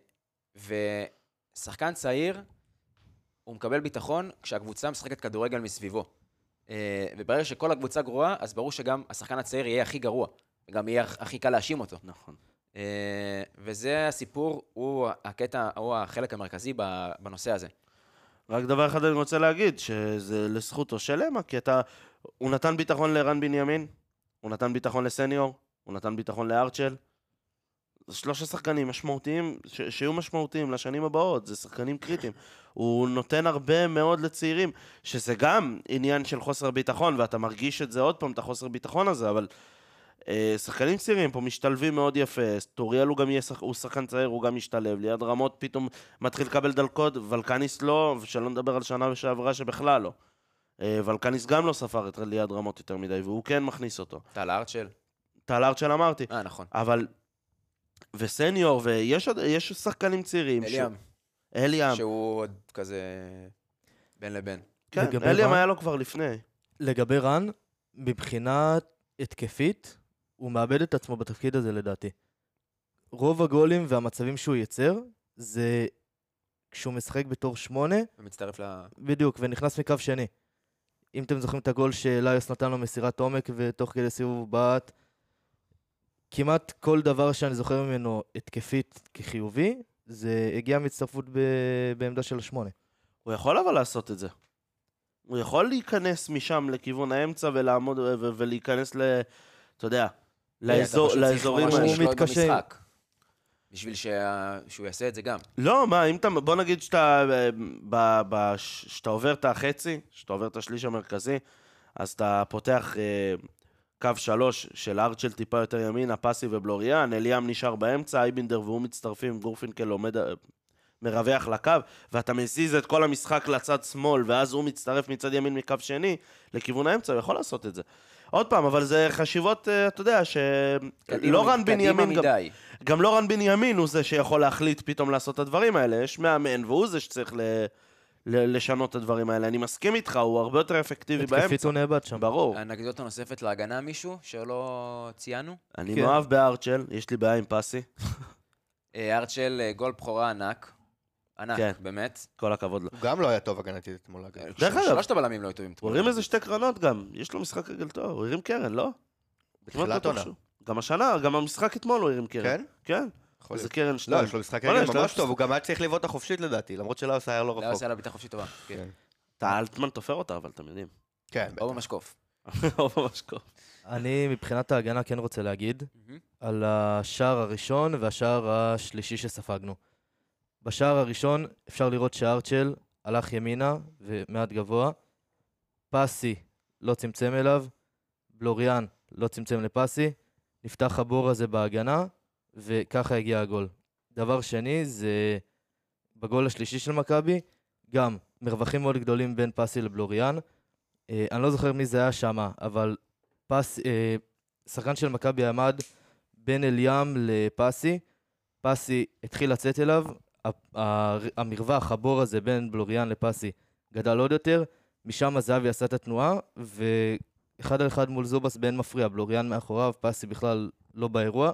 ושחקן צעיר, הוא מקבל ביטחון כשהקבוצה משחקת כדורגל מסביבו. אה, וברגע שכל הקבוצה גרועה, אז ברור שגם השחקן הצעיר יהיה הכי גרוע, וגם יהיה הכי קל להאשים אותו. נכון. אה, וזה הסיפור, הוא הקטע, הוא החלק המרכזי בנושא הזה. רק דבר אחד אני רוצה להגיד, שזה לזכותו של אמה, כי אתה, הוא נתן ביטחון לרן בנימין, הוא נתן ביטחון לסניור, הוא נתן ביטחון לארצ'ל. זה שלושה שחקנים משמעותיים, ש- שיהיו משמעותיים לשנים הבאות, זה שחקנים קריטיים. הוא נותן הרבה מאוד לצעירים, שזה גם עניין של חוסר ביטחון, ואתה מרגיש את זה עוד פעם, את החוסר ביטחון הזה, אבל אה, שחקנים צעירים פה משתלבים מאוד יפה, טוריאל הוא גם יהיה, שח- הוא שחקן צעיר, הוא גם משתלב, ליד רמות פתאום מתחיל לקבל דלקות, ולקניס לא, ושלא נדבר על שנה ושעברה שבכלל לא. אה, ולקניס גם לא ספר את ליד רמות יותר מדי, והוא כן מכניס אותו. טל ארצ'ל. טל ארצ'ל אמרתי, אה, נכון. אבל, וסניור, ויש עוד- יש שחקנים צעירים. אליאם. ש- אליאם, שהוא עוד כזה בין לבין. כן, לגבי אליאם רן? היה לו כבר לפני. לגבי רן, מבחינה התקפית, הוא מאבד את עצמו בתפקיד הזה לדעתי. רוב הגולים והמצבים שהוא יצר, זה כשהוא משחק בתור שמונה, ומצטרף ל... בדיוק, ונכנס מקו שני. אם אתם זוכרים את הגול שאליוס נתן לו מסירת עומק ותוך כדי סיבוב בעט, כמעט כל דבר שאני זוכר ממנו התקפית כחיובי, זה הגיע מהצטרפות ב- בעמדה של השמונה. הוא יכול אבל לעשות את זה. הוא יכול להיכנס משם לכיוון האמצע ולעמוד ו- ו- ולהיכנס ל... אתה יודע, לאזור, אתה פשוט צריך לאזורים ממש הוא האלה. לשלוט מתקשה. במשחק. בשביל שה- שהוא יעשה את זה גם. לא, מה, אם אתה, בוא נגיד שאתה, אה, ב- ב- ש- שאתה עובר את החצי, שאתה עובר את השליש המרכזי, אז אתה פותח אה, קו שלוש של ארצ'ל טיפה יותר ימינה, פסי ובלוריאן, אליאם נשאר באמצע, אייבינדר והוא מצטרפים, גורפינקל עומד, אה, מרווח לקו, ואתה מזיז את כל המשחק לצד שמאל, ואז הוא מצטרף מצד ימין מקו שני, לכיוון האמצע, הוא יכול לעשות את זה. עוד פעם, אבל זה חשיבות, אה, אתה יודע, שלא רן בנימין, גם, מדי. גם לא רן בנימין הוא זה שיכול להחליט פתאום לעשות את הדברים האלה, יש מאמן, והוא זה שצריך ל, ל, לשנות את הדברים האלה. אני מסכים איתך, הוא הרבה יותר אפקטיבי התקפית באמצע. הוא נאבד שם. ברור. אנקדוטה נוספת להגנה מישהו שלא ציינו? אני כן. מאוהב בארצ'ל, יש לי בעיה עם פסי, אה, ארצ'ל, אה, גול בכורה ענק. ענק, כן. באמת. כל הכבוד לו. הוא גם לא היה טוב הגנתית אתמול, אגב. דרך אגב, שלושת הבלמים לא היו טובים. הוא הרים איזה שתי קרנות גם, יש לו משחק רגל טוב, הוא הרים קרן, לא? כמעט בתחילת בטוח עונה. שהוא- גם השנה, גם המשחק אתמול הוא הרים קרן. כן? כן, יכול איזה להיות. קרן לא, שתיים. יש לו משחק וואלה, רגל יש לו ממש משחק- טוב, הוא גם היה צריך לבעוט החופשית לדעתי, למרות שלאוס היה לא לא רחוק. עושה לה בעיטה חופשית טובה. כן. כן. אתה אלטמן תופר אותה, אבל אתם יודעים. כן, או במשקוף. או ממש טוב. אני מבחינת ההגנה כן רוצה להגיד מהמם. על השער הראשון והשער השלישי שספגנו. בשער הראשון אפשר לראות שארצ'ל הלך ימינה ומעט גבוה, פסי לא צמצם אליו, בלוריאן לא צמצם לפסי, נפתח הבור הזה בהגנה וככה הגיע הגול. דבר שני זה בגול השלישי של מכבי, גם מרווחים מאוד גדולים בין פסי לבלוריאן. אה, אני לא זוכר מי זה היה שם, אבל פס, אה, שחקן של מכבי עמד בין אליאם לפסי, פסי התחיל לצאת אליו, ה- ה- המרווח, הבור הזה בין בלוריאן לפסי גדל עוד יותר, משם זהבי עשה את התנועה, ואחד על אחד מול זובס באין מפריע, בלוריאן מאחוריו, פסי בכלל לא באירוע,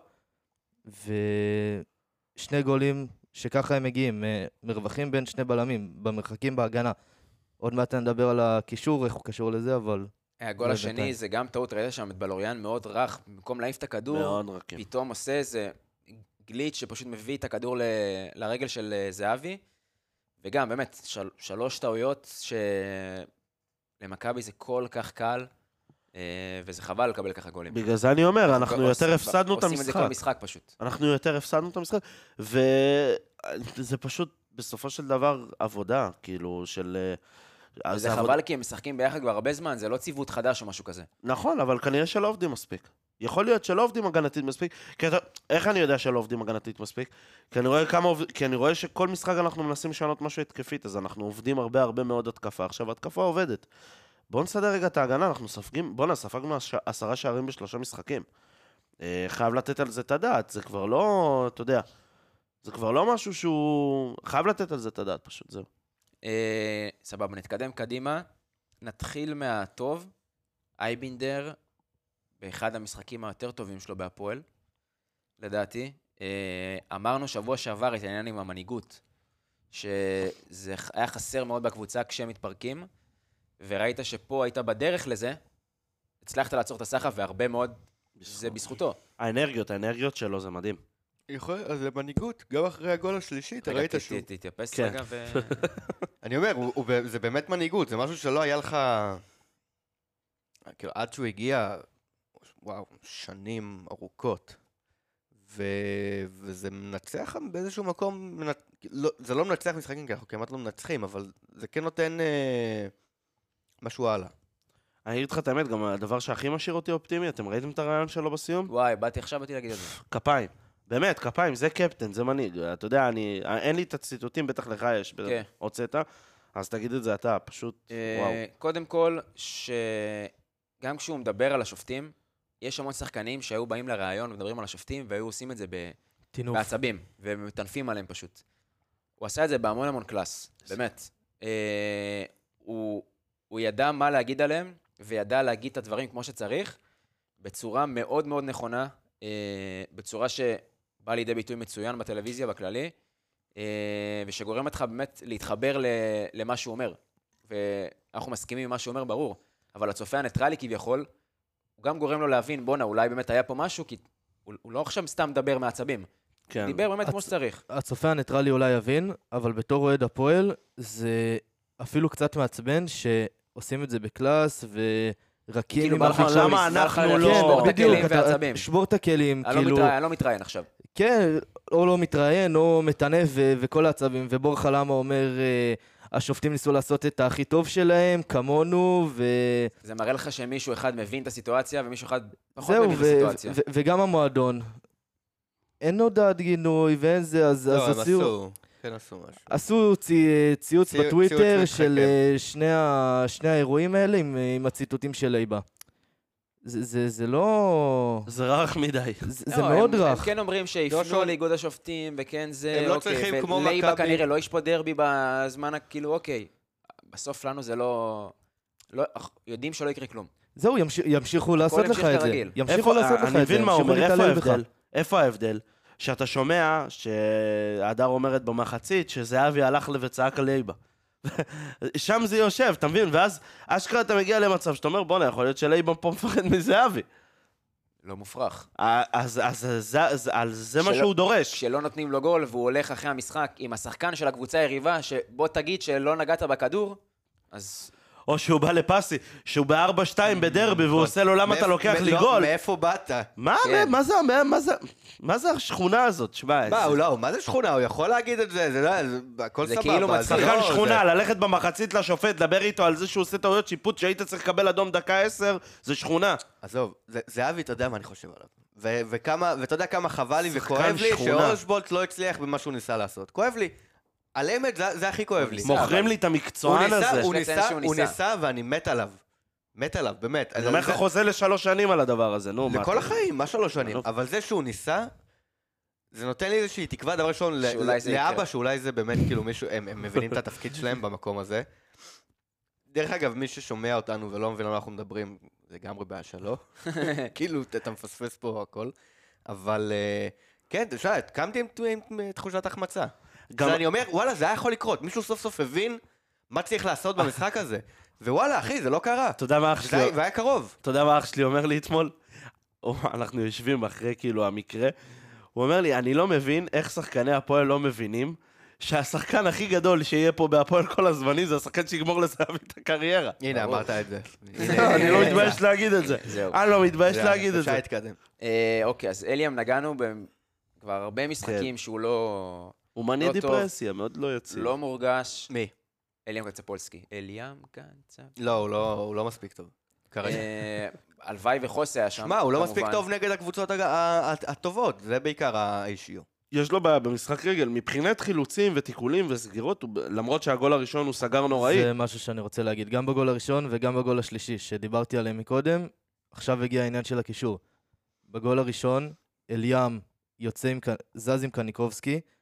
ושני גולים שככה הם מגיעים, אה, מרווחים בין שני בלמים, במרחקים בהגנה. עוד מעט נדבר על הקישור, איך הוא קשור לזה, אבל הגול זה השני בינתיים. זה גם טעות, ראית שם את בלוריאן מאוד רך, במקום להעיף את הכדור, מאוד רכים. פתאום עושה איזה גליץ' שפשוט מביא את הכדור ל- לרגל של אה, זהבי, וגם באמת, של, שלוש טעויות שלמכבי זה כל כך קל, אה, וזה חבל לקבל ככה גולים. בגלל זה אני אומר, אנחנו עושים- יותר הפסדנו את עושים את זה כל המשחק. משחק פשוט. אנחנו יותר הפסדנו את המשחק, וזה פשוט בסופו של דבר עבודה, כאילו, של... אה, וזה עבוד- חבל כי הם משחקים ביחד כבר הרבה זמן, זה לא ציוות חדש או משהו כזה. נכון, אבל כנראה שלא עובדים מספיק. יכול להיות שלא עובדים הגנתית מספיק, כי אתה... איך אני יודע שלא עובדים הגנתית מספיק? כי אני רואה כמה עובד... כי אני רואה שכל משחק אנחנו מנסים לשנות משהו התקפית, אז אנחנו עובדים הרבה הרבה מאוד התקפה. עכשיו, התקפה עובדת. בואו נסדר רגע את ההגנה, אנחנו ספגים... בואו ספגנו עש... עשרה שערים בשלושה משחקים. אה, חייב לתת על זה את הדעת, זה כבר לא, אתה יודע, זה כבר לא משהו שהוא... חייב לתת על זה את הדעת פשוט, זהו. אה, סבבה, נתקדם קדימה. נתחיל מהטוב. אייבינדר, באחד המשחקים היותר טובים שלו בהפועל, לדעתי. אה, אמרנו שבוע שעבר את העניין עם המנהיגות, שזה היה חסר מאוד בקבוצה כשהם מתפרקים, וראית שפה היית בדרך לזה, הצלחת לעצור את הסחף, והרבה מאוד זה בזכותו. האנרגיות, האנרגיות שלו זה מדהים. יכול, אז למנהיגות, גם אחרי הגול השלישי, אתה ראית שהוא... רגע, תתייפס כן. רגע ו... אני אומר, הוא, הוא, זה באמת מנהיגות, זה משהו שלא היה לך... כאילו, עד שהוא הגיע, וואו, שנים ארוכות. ו... וזה מנצח באיזשהו מקום, מנ... לא, זה לא מנצח משחקים, כי אנחנו כמעט לא מנצחים, אבל זה כן נותן אה... משהו הלאה. אני אגיד לך את האמת, גם הדבר שהכי משאיר אותי אופטימי, אתם ראיתם את הרעיון שלו בסיום? וואי, באתי עכשיו, באתי להגיד את זה. כפיים. באמת, כפיים, זה קפטן, זה מנהיג. אתה יודע, אני... אין לי את הציטוטים, בטח לך יש, כן. הוצאת, אז תגיד את זה אתה, פשוט, וואו. אה, קודם כל, שגם כשהוא מדבר על השופטים, יש המון שחקנים שהיו באים לראיון ומדברים על השופטים, והיו עושים את זה ב... טינוף. בעצבים, ומטנפים עליהם פשוט. הוא עשה את זה בהמון המון קלאס, באמת. אה, הוא, הוא ידע מה להגיד עליהם, וידע להגיד את הדברים כמו שצריך, בצורה מאוד מאוד נכונה, אה, בצורה שבאה לידי ביטוי מצוין בטלוויזיה בכללי, אה, ושגורם אותך באמת להתחבר ל, למה שהוא אומר. ואנחנו מסכימים עם מה שהוא אומר, ברור, אבל הצופה הניטרלי כביכול, הוא גם גורם לו להבין, בונה, אולי באמת היה פה משהו, כי הוא, הוא לא עכשיו סתם מדבר מעצבים. כן. דיבר באמת הצ... כמו שצריך. הצופה הניטרלי אולי יבין, אבל בתור אוהד הפועל, זה אפילו קצת מעצבן שעושים את זה בקלאס ורקים כאילו, עם בא לך החישוב. למה בא לך אנחנו לא- לשבור את כן, בדיוק, הכלים אתה- והעצבים. שבור את הכלים, אני לא כאילו, מתראיין, אני לא מתראיין עכשיו. כן, או לא מתראיין, או מטנף ו- וכל העצבים, ובור חלמה אומר, אה, השופטים ניסו לעשות את הכי טוב שלהם, כמונו, ו... זה מראה לך שמישהו אחד מבין את הסיטואציה, ומישהו אחד פחות זהו, מבין את ו- הסיטואציה. ו- וגם המועדון. אין הודעת גינוי ואין זה, אז לא, אז הם עשו... עשו, כן עשו משהו. עשו צי, ציוץ ציוץ בטוויטר משחק, של כן. אה, שני, ה, שני האירועים האלה עם, אה, עם הציטוטים של לייבה. זה, זה, זה לא... זה רך מדי. זה, לא, זה מאוד הם, רך. הם כן אומרים שיפנו שואל- לאיגוד השופטים, וכן זה, הם לא אוקיי, צריכים כמו ולייבה מכבי. כנראה לא ישפוט דרבי בזמן, ה- כאילו, אוקיי. בסוף לנו זה לא... לא יודעים שלא יקרה כלום. זהו, ימש, ימשיכו לעשות לך ימשיך את זה. כרגיל. ימשיכו איפה- לעשות לך אני את זה. מבין מה הוא ימשיכו אומר, איפה להתעלל בך. ההבדל? איפה ההבדל? שאתה שומע שהדר אומרת במחצית שזהבי הלך וצעק על לייבה. שם זה יושב, אתה מבין? ואז אשכרה אתה מגיע למצב שאתה אומר, בוא'נה, יכול להיות שלייבה פה מפחד מזהבי. לא מופרך. אז, אז, אז, אז, אז זה מה שלא- שהוא דורש. כשלא נותנים לו גול, והוא הולך אחרי המשחק עם השחקן של הקבוצה היריבה, שבוא תגיד שלא נגעת בכדור, אז... או שהוא בא לפסי, שהוא ב-ארבע שתיים בדרבי, והוא עושה לו למה אתה מאיפ- לוקח מ- לי לא, גול. מאיפה באת? מה, כן. מה זה, מה, מה זה, מה זה השכונה הזאת? שמע, מה, זה- הוא לא, מה זה שכונה? הוא יכול להגיד את זה, זה לא, זה- הכל זה סבבה. כאילו מצחיק. לא, שחקן זה- שכונה, ללכת במחצית לשופט, לדבר איתו על זה שהוא עושה טעויות שיפוט, שהיית צריך לקבל אדום דקה עשר, זה שכונה. עזוב, זה- זהבי, אתה יודע מה אני חושב עליו. ו- וכמה, ואתה יודע כמה חבל לי שחקן וכואב לי שכונה. שאורשבולט לא הצליח במה שהוא ניסה לעשות. כואב לי. על אמת, זה זה הכי כואב לי. ניסה, מוכרים אבל- לי את הוא המקצוען ניסה, הזה. הוא יש לציין ניסה, שהוא הוא ניסה. ניסה ואני מת עליו. מת עליו, באמת. אני אומר לך זה- חוזה לשלוש שנים על הדבר הזה, נו. מה לכל אתה- החיים, מה שלוש שנים. נו. אבל זה שהוא ניסה, זה נותן לי איזושהי תקווה, דבר ראשון, ל- שאולי זה לאבא, יקרה. שאולי זה באמת, כאילו, מישהו, הם הם מבינים את התפקיד שלהם במקום הזה. דרך אגב, מי ששומע אותנו ולא מבין על מה אנחנו מדברים, זה לגמרי בעיה שלו. כאילו, אתה מפספס פה הכל. אבל, אה, כן, תשמע, קמתי עם- עם עם תחושת החמצה. גם- ואני אומר, וואלה, זה היה יכול לקרות. מישהו סוף סוף הבין מה צריך לעשות במשחק הזה. ווואלה, אחי, זה לא קרה. אתה יודע מה אח זה שלי... היה- והיה קרוב. אתה יודע מה אח שלי אומר לי אתמול? או, אנחנו יושבים אחרי כאילו המקרה. הוא אומר לי, אני לא מבין איך שחקני הפועל לא מבינים שהשחקן הכי גדול שיהיה פה בהפועל כל הזמנים זה השחקן שיגמור לזהבי את הקריירה. הנה, אמרת את זה. אני לא מתבייש להגיד את זה. זהו. אני לא מתבייש יאללה, להגיד את אפשר זה. להתקדם. אה, אוקיי, אז אליאם נגענו ב- כבר הרבה משחקים שהוא לא... הוא מניע לא טוב. דיפרסיה, מאוד לא יציב. לא מורגש. מי? אליאם קצפולסקי. אליאם קצפולסקי. לא, הוא לא- הוא לא מספיק טוב. כרגע. אה, הלוואי וחוסה היה שם. שמע, הוא לא כמובן. מספיק טוב נגד הקבוצות הג- ה- הטובות, זה בעיקר האישיו. יש לו בעיה במשחק רגל, מבחינת חילוצים ותיקולים וסגירות, הוא- למרות שהגול הראשון הוא סגר נוראי. זה משהו שאני רוצה להגיד. גם בגול הראשון וגם בגול השלישי, שדיברתי עליהם מקודם, עכשיו הגיע העניין של הקישור. בגול הראשון, אליאם יוצא עם, ק- זז עם קניקובסקי,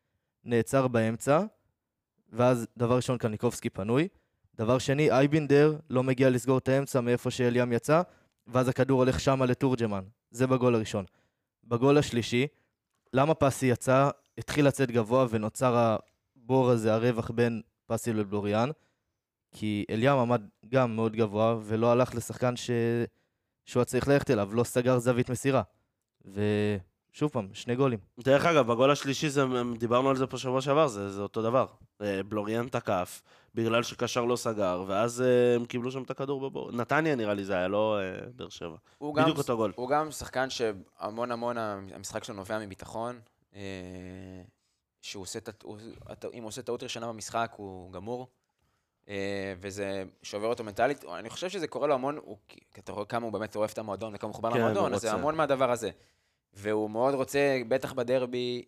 נעצר באמצע, ואז דבר ראשון קניקובסקי פנוי, דבר שני, אייבינדר לא מגיע לסגור את האמצע מאיפה שאליאם יצא, ואז הכדור הולך שמה לתורג'מן. זה בגול הראשון. בגול השלישי, למה פסי יצא, התחיל לצאת גבוה ונוצר הבור הזה, הרווח בין פסי לבלוריאן, כי אליאם עמד גם מאוד גבוה, ולא הלך לשחקן ש... שהוא צריך ללכת אליו, לא סגר זווית מסירה. ושוב פעם, שני גולים. דרך אגב, בגול השלישי, זה, דיברנו על זה פה שבוע שעבר, זה, זה אותו דבר. בלוריאן תקף, בגלל שקשר לא סגר, ואז הם קיבלו שם את הכדור בבור. נתניה נראה לי זה היה, לא באר שבע. בדיוק גם, אותו גול. הוא גם שחקן שהמון המון המשחק שלו נובע מביטחון, שהוא עושה, אם הוא עושה טעות ראשונה במשחק, הוא גמור. וזה שובר אותו מנטלית. אני חושב שזה קורה לו המון, כי אתה רואה כמה הוא באמת אוהב את המועדון, וכמה הוא חובר למועדון, אז זה המון מהדבר הזה. והוא מאוד רוצה, בטח בדרבי,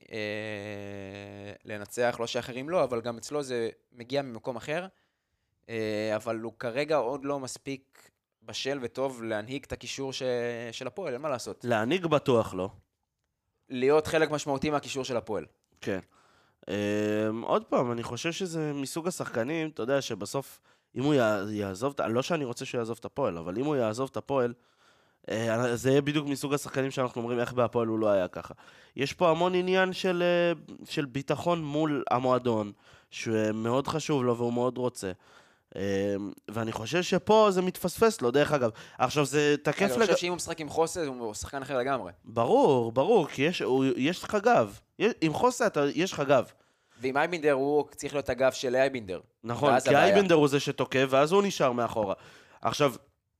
לנצח, לא שאחרים לא, אבל גם אצלו זה מגיע ממקום אחר. אבל הוא כרגע עוד לא מספיק בשל וטוב להנהיג את הקישור של הפועל, אין מה לעשות. להנהיג בטוח לא. להיות חלק משמעותי מהקישור של הפועל. כן. Um, עוד פעם, אני חושב שזה מסוג השחקנים, אתה יודע שבסוף, אם הוא יעזוב, לא שאני רוצה שהוא יעזוב את הפועל, אבל אם הוא יעזוב את הפועל, uh, זה יהיה בדיוק מסוג השחקנים שאנחנו אומרים איך בהפועל הוא לא היה ככה. יש פה המון עניין של, uh, של ביטחון מול המועדון, שמאוד חשוב לו והוא מאוד רוצה. Uh, ואני חושב שפה זה מתפספס לו, דרך אגב. עכשיו זה תקף לג... אני חושב שאם הוא משחק עם חוסה, הוא שחקן אחר לגמרי. ברור, ברור, כי יש, הוא, יש לך גב. עם חוסה אתה, יש לך גב. ועם אייבינדר הוא צריך להיות הגב של אייבינדר. נכון, כי אייבינדר הוא זה שתוקף, ואז הוא נשאר מאחורה. עכשיו,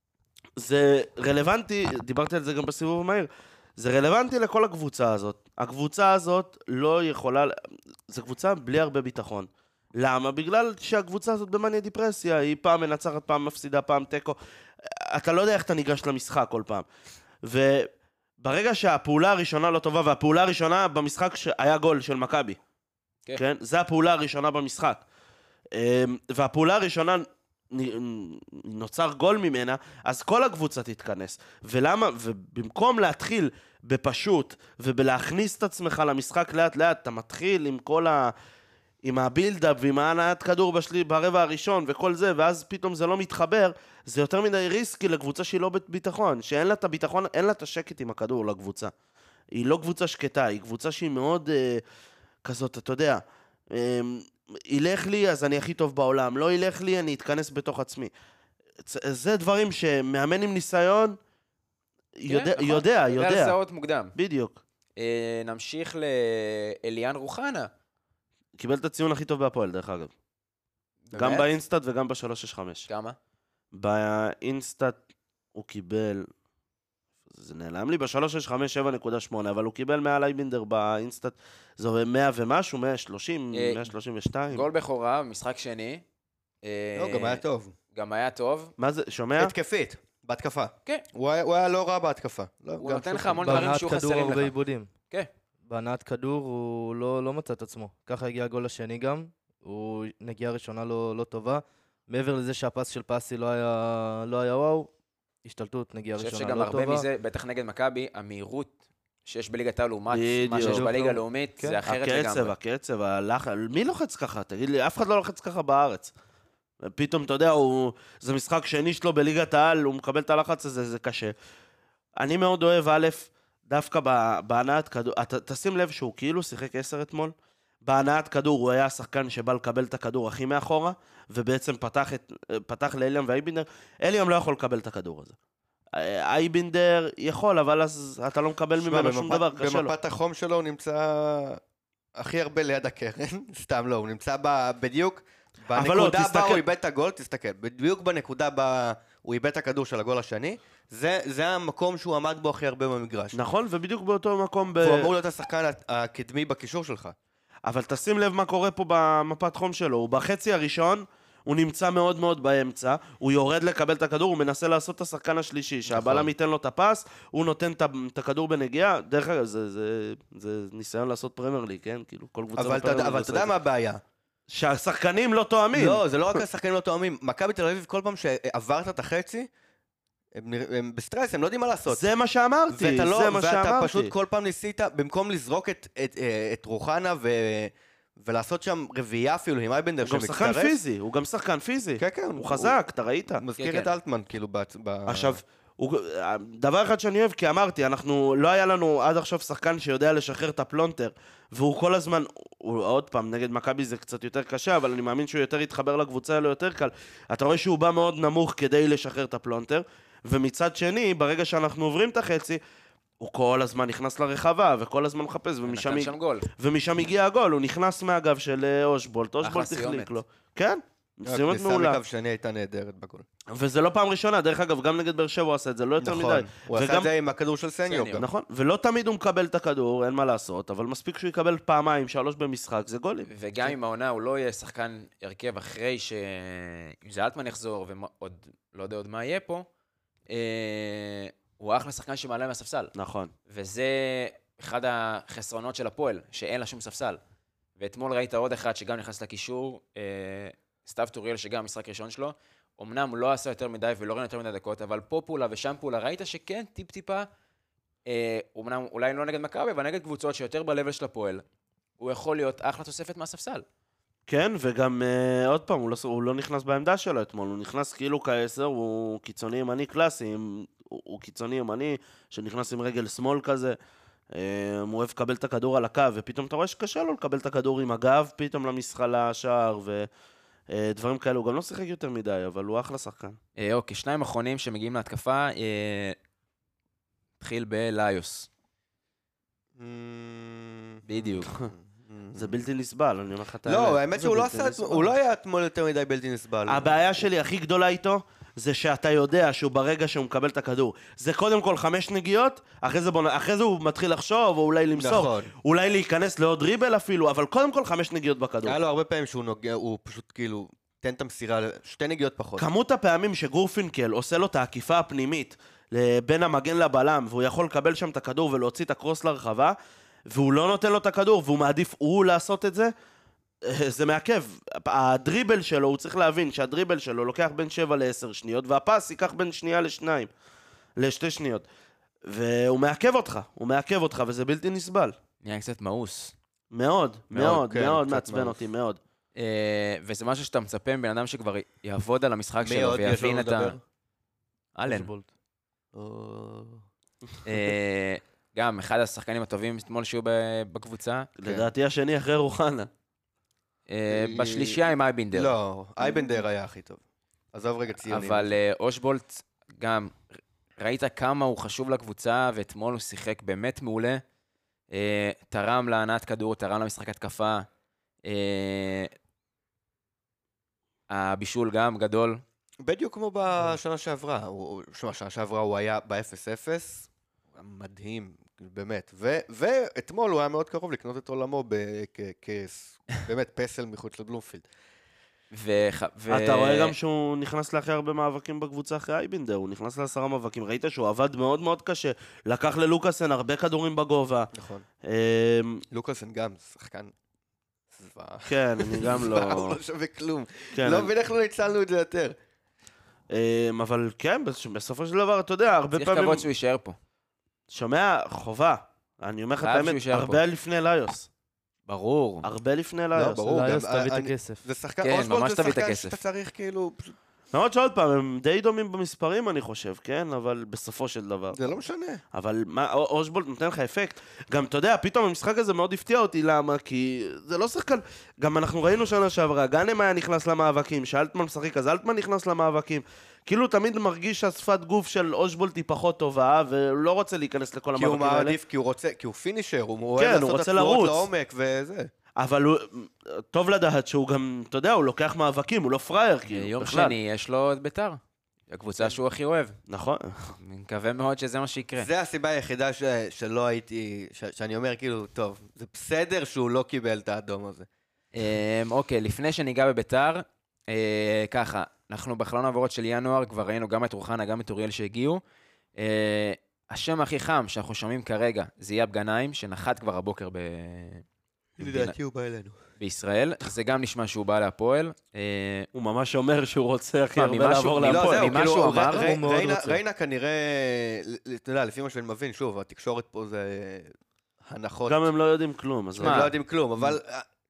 זה רלוונטי, דיברתי על זה גם בסיבוב המהיר, זה רלוונטי לכל הקבוצה הזאת. הקבוצה הזאת לא יכולה, זו קבוצה בלי הרבה ביטחון. למה? בגלל שהקבוצה הזאת במניה דיפרסיה, היא פעם מנצחת, פעם מפסידה, פעם טקו. אתה לא יודע איך אתה ניגש למשחק כל פעם. וברגע שהפעולה הראשונה לא טובה, והפעולה הראשונה במשחק היה גול של מכבי. כן. כן? זה הפעולה הראשונה במשחק. והפעולה הראשונה נוצר גול ממנה, אז כל הקבוצה תתכנס. ולמה? ובמקום להתחיל בפשוט, ובלהכניס את עצמך למשחק לאט לאט, אתה מתחיל עם כל ה... עם הבילדאפ ועם ההנעת כדור בשלי, ברבע הראשון וכל זה, ואז פתאום זה לא מתחבר, זה יותר מדי ריסקי לקבוצה שהיא לא בביטחון, שאין לה את הביטחון, אין לה את השקט עם הכדור לקבוצה. היא לא קבוצה שקטה, היא קבוצה שהיא מאוד אה, כזאת, אתה יודע, אה, ילך לי אז אני הכי טוב בעולם, לא ילך לי אני אתכנס בתוך עצמי. זה דברים שמאמן עם ניסיון, יודע, כן, יודע, יודע. יודע לזהות מוקדם. בדיוק. אה, נמשיך לאליאן רוחנה. קיבל את הציון הכי טוב בהפועל, דרך אגב. באמת? גם באינסטאט וגם ב-שלוש שש חמש. כמה? באינסטאט הוא קיבל, זה נעלם לי, ב-שלוש שש חמש שבע נקודה שמונה, אבל הוא קיבל מעל אייבינדר באינסטאט, זה עובד מאה ומשהו, מאה ושלושים, מאה שלושים ושתיים. גול בכורה, משחק שני. לא, גם היה טוב. גם היה טוב. מה זה, שומע? התקפית, בהתקפה. כן. הוא היה, הוא היה לא רע בהתקפה. הוא נותן לך המון דברים שהוא חסרים לך. בהנעת כדור הרבה עיבודים. כן. בהנעת כדור הוא לא, לא מצא את עצמו. ככה הגיע הגול השני גם. הוא נגיעה ראשונה לא, לא טובה. מעבר לזה שהפס של פסי לא היה, לא היה וואו, השתלטות, נגיעה ראשונה לא טובה. אני חושב שגם הרבה מזה, בטח נגד מכבי, המהירות שיש בליגת העל לעומת מה שיש בליגה הלאומית, זה אחרת לגמרי. הקצב, הקצב, הלחץ, מי לוחץ ככה? תגיד לי, אף אחד לא לוחץ ככה בארץ. פתאום, אתה יודע, הוא, זה משחק שני שלו בליגת העל, הוא מקבל את הלחץ הזה, זה קשה. אני מאוד אוהב, א', דווקא בהנעת כדור, תשים לב שהוא כאילו שיחק עשר אתמול, בהנעת כדור הוא היה השחקן שבא לקבל את הכדור הכי מאחורה, ובעצם פתח, את, פתח לאליאם ואייבינדר, אליאם לא יכול לקבל את הכדור הזה. אייבינדר יכול, אבל אז אתה לא מקבל ממנו שום דבר, קשה לו. במפת החום שלו הוא נמצא הכי הרבה ליד הקרן, סתם לא, הוא נמצא בדיוק, בנקודה בה הוא איבד את הגול, תסתכל, בדיוק בנקודה בה הוא איבד את הכדור של הגול השני, זה, זה המקום שהוא עמד בו הכי הרבה במגרש. נכון, ובדיוק באותו מקום... ב... הוא אמור להיות השחקן הקדמי בקישור שלך. אבל תשים לב מה קורה פה במפת חום שלו, הוא בחצי הראשון, הוא נמצא מאוד מאוד באמצע, הוא יורד לקבל את הכדור, הוא מנסה לעשות את השחקן השלישי, שהבלם ייתן לו את הפס, הוא נותן את הכדור בנגיעה, דרך אגב, זה, זה, זה ניסיון לעשות פרמייר ליג, כן? כאילו, כל קבוצה בפרמייר ליג. אבל אתה יודע מה הבעיה? שהשחקנים לא תואמים. לא, זה לא רק השחקנים לא תואמים. מכבי תל אביב, כל פעם שעברת את החצי, הם, הם בסטרס, הם לא יודעים מה לעשות. זה מה שאמרתי, לא, זה מה שאמרתי. ואתה פשוט כל פעם ניסית, במקום לזרוק את, את, את רוחנה ו, ולעשות שם רביעייה אפילו עם אייבנדר הוא גם שחקן פיזי, הוא גם שחקן פיזי. כן, כן. הוא חזק, אתה ראית. הוא מזכיר כן, את כן. אלטמן, כאילו, ב... עכשיו, הוא, דבר אחד שאני אוהב, כי אמרתי, אנחנו, לא היה לנו עד עכשיו שחקן שיודע לשחרר את הפלונטר, והוא כל הזמן, הוא, עוד פעם, נגד מכבי זה קצת יותר קשה, אבל אני מאמין שהוא יותר יתחבר לקבוצה, היה לו יותר קל. אתה רואה שהוא בא מאוד נמוך כדי לשחרר את הפלונטר, ומצד שני, ברגע שאנחנו עוברים את החצי, הוא כל הזמן נכנס לרחבה, וכל הזמן מחפש, ומשם, נתן שם גול. ומשם הגיע הגול, הוא נכנס מהגב של אה, אושבולט, אושבולט אחלה החליק סיומת. לו. כן, סיומת הכניסה מעולה. מקו שני הייתה נהדרת בגול. וזה לא פעם ראשונה, דרך אגב, גם נגד באר שבע הוא עשה את זה, לא יותר נכון, מדי. הוא עשה וגם- את זה עם הכדור של סניור סניור. גם. נכון, ולא תמיד הוא מקבל את הכדור, אין מה לעשות, אבל מספיק שהוא יקבל פעמיים, שלוש במשחק, זה גולים. וגם עם העונה הוא לא יהיה שחקן הרכב אחרי ש... אם זה אלטמן יחזור, ועוד לא יודע עוד מה יהיה פה, אה, הוא אחלה שחקן שמעלה מהספסל. נכון. וזה אחד החסרונות של הפועל, שאין לה שום ספסל. ואתמול ראית עוד אחד שגם נכנס לקישור, אה, סתיו טוריאל, שגם משחק ראשון שלו. אמנם הוא לא עשה יותר מדי ולא ראינו יותר מדי דקות, אבל פה פעולה ושם פעולה, ראית שכן, טיפ-טיפה, אה, אמנם אולי לא נגד מכבי, אבל נגד קבוצות שיותר בלבל של הפועל, הוא יכול להיות אחלה תוספת מהספסל. כן, וגם uh, עוד פעם, הוא לא, הוא לא נכנס בעמדה שלו אתמול, הוא נכנס כאילו כעשר, הוא קיצוני ימני קלאסי, הוא, הוא קיצוני ימני שנכנס עם רגל שמאל כזה, uh, הוא אוהב לקבל את הכדור על הקו, ופתאום אתה רואה שקשה לו לקבל את הכדור עם הגב, פתאום למסחר לשער, ודברים uh, כאלו, הוא גם לא שיחק יותר מדי, אבל הוא אחלה שחקן. אה, אוקיי, שניים אחרונים שמגיעים להתקפה, אה, התחיל בליוס. בדיוק. זה בלתי נסבל, אני אומר לך את לא, האמת זה שהוא לא בלתי עשה, נסבל. הוא לא היה אתמול יותר מדי בלתי נסבל. הבעיה שלי הכי גדולה איתו, זה שאתה יודע שהוא ברגע שהוא מקבל את הכדור. זה קודם כל חמש נגיעות, אחרי זה, בוא, אחרי זה הוא מתחיל לחשוב, או אולי למסור, נכון. אולי להיכנס לעוד דריבל אפילו, אבל קודם כל חמש נגיעות בכדור. היה לו הרבה פעמים שהוא נוגע, הוא פשוט כאילו, תן את המסירה, שתי נגיעות פחות. כמות הפעמים שגורפינקל עושה לו את העקיפה הפנימית בין המגן לבלם, והוא יכול לקבל שם את הכדור ולהוציא את הקרוס לרחבה, והוא לא נותן לו את הכדור, והוא מעדיף הוא לעשות את זה, זה מעכב. הדריבל שלו, הוא צריך להבין שהדריבל שלו לוקח בין שבע לעשר שניות, והפס ייקח בין שנייה לשניים, לשתי שניות. והוא מעכב אותך, הוא מעכב אותך, וזה בלתי נסבל. נהיה קצת מאוס. מאוד, מאוד, כן, מאוד קצת מעצבן מאוס. אותי, מאוד. אה, וזה משהו שאתה מצפה מבן אדם שכבר יעבוד על המשחק מי שלו עוד יש ויבין לנו את ה... לדבר? אלן. אושבולט. אה, גם אחד השחקנים הטובים אתמול שהיו ב- בקבוצה. לדעתי השני אחרי רוחנה. אה, בשלישייה עם אייבינדר. לא, אייבנדר היה הכי טוב. עזוב רגע ציונים. אבל אה, אושבולט גם, ראית כמה הוא חשוב לקבוצה, ואתמול הוא שיחק באמת מעולה. אה, תרם להנעת כדור, תרם למשחק התקפה. אה, הבישול גם גדול. בדיוק כמו בשנה שעברה. הוא- שמע, שנה שעברה הוא היה ב-אפס אפס, הוא היה מדהים, באמת. ו- ואתמול הוא היה מאוד קרוב לקנות את עולמו ב- כ- כ- באמת פסל מחוץ לבלומפילד. ו... ו... אתה רואה גם שהוא נכנס להכי הרבה מאבקים בקבוצה אחרי אייבינדר, הוא נכנס לעשרה מאבקים, ראית שהוא עבד מאוד מאוד קשה, לקח ללוקאסן הרבה כדורים בגובה. נכון. אמ, לוקאסן גם, שחקן זוועה. כן, אני גם זוועה, הוא לא... לא שווה כלום. כן, לא אני- מבין איך לא ניצלנו את זה יותר. אמ, אבל כן, בס- בסופו של דבר, אתה יודע, הרבה צריך פעמים... כבוד שהוא יישאר פה. שומע, חובה. אני אומר לך את חייב שהוא האמת, יישאר הרבה לפני ליוס. ברור. הרבה לפני לא, ליוס. ברור. ליוס גם- תביא את אני- הכסף. זה שחקן, כן, אוסבולט ממש זה תביא את שחקן הכסף. שאתה צריך כאילו, פשוט- למרות שעוד פעם, הם די דומים במספרים, אני חושב, כן? אבל בסופו של דבר. זה לא משנה. אבל מה, א- אושבולט נותן לך אפקט. גם, אתה יודע, פתאום המשחק הזה מאוד הפתיע אותי, למה? כי זה לא שחקן... גם אנחנו ראינו שנה שעברה, גאנם היה נכנס למאבקים, שאלטמן משחק, אז אלטמן נכנס למאבקים. כאילו תמיד מרגיש שהשפת גוף של אושבולט היא פחות טובה, והוא לא רוצה להיכנס לכל כי הוא המאבקים האלה. מעדיף, כי הוא רוצה, כי הוא פינישר, הוא כן, אוהב הוא לעשות את רוצה התנועות לרוץ. לעומק וזה. אבל הוא... טוב לדעת שהוא גם, אתה יודע, הוא לוקח מאבקים, הוא לא פראייר, כאילו, יום בכלל. שני יש לו את ביתר. הקבוצה שהוא הכי אוהב. נכון. אני מקווה מאוד שזה מה שיקרה. זה הסיבה היחידה ש- שלא הייתי, ש- שאני אומר כאילו, טוב, זה בסדר שהוא לא קיבל את האדום הזה. אמ, אוקיי, לפני שניגע בביתר, אה, ככה, אנחנו בחלון העברות של ינואר, כבר ראינו גם את רוחנה, גם את אוריאל שהגיעו. אה, השם הכי חם שאנחנו שומעים כרגע, זה יאב גנאים, שנחת כבר הבוקר ב... לדעתי הוא בא אלינו. בישראל. זה גם נשמע שהוא בא להפועל. אה, הוא ממש אומר שהוא רוצה הכי מה, הרבה ממשהו- לעבור מ- לא, להפועל. זהו, ממה כאילו, שהוא ר- אמר, ר- הוא מאוד ריינה- רוצה. ריינה כנראה, ל- אתה יודע, לפי מה שאני מבין, שוב, התקשורת פה זה הנחות. גם הם לא יודעים כלום, אז... הם לא יודעים כלום, אבל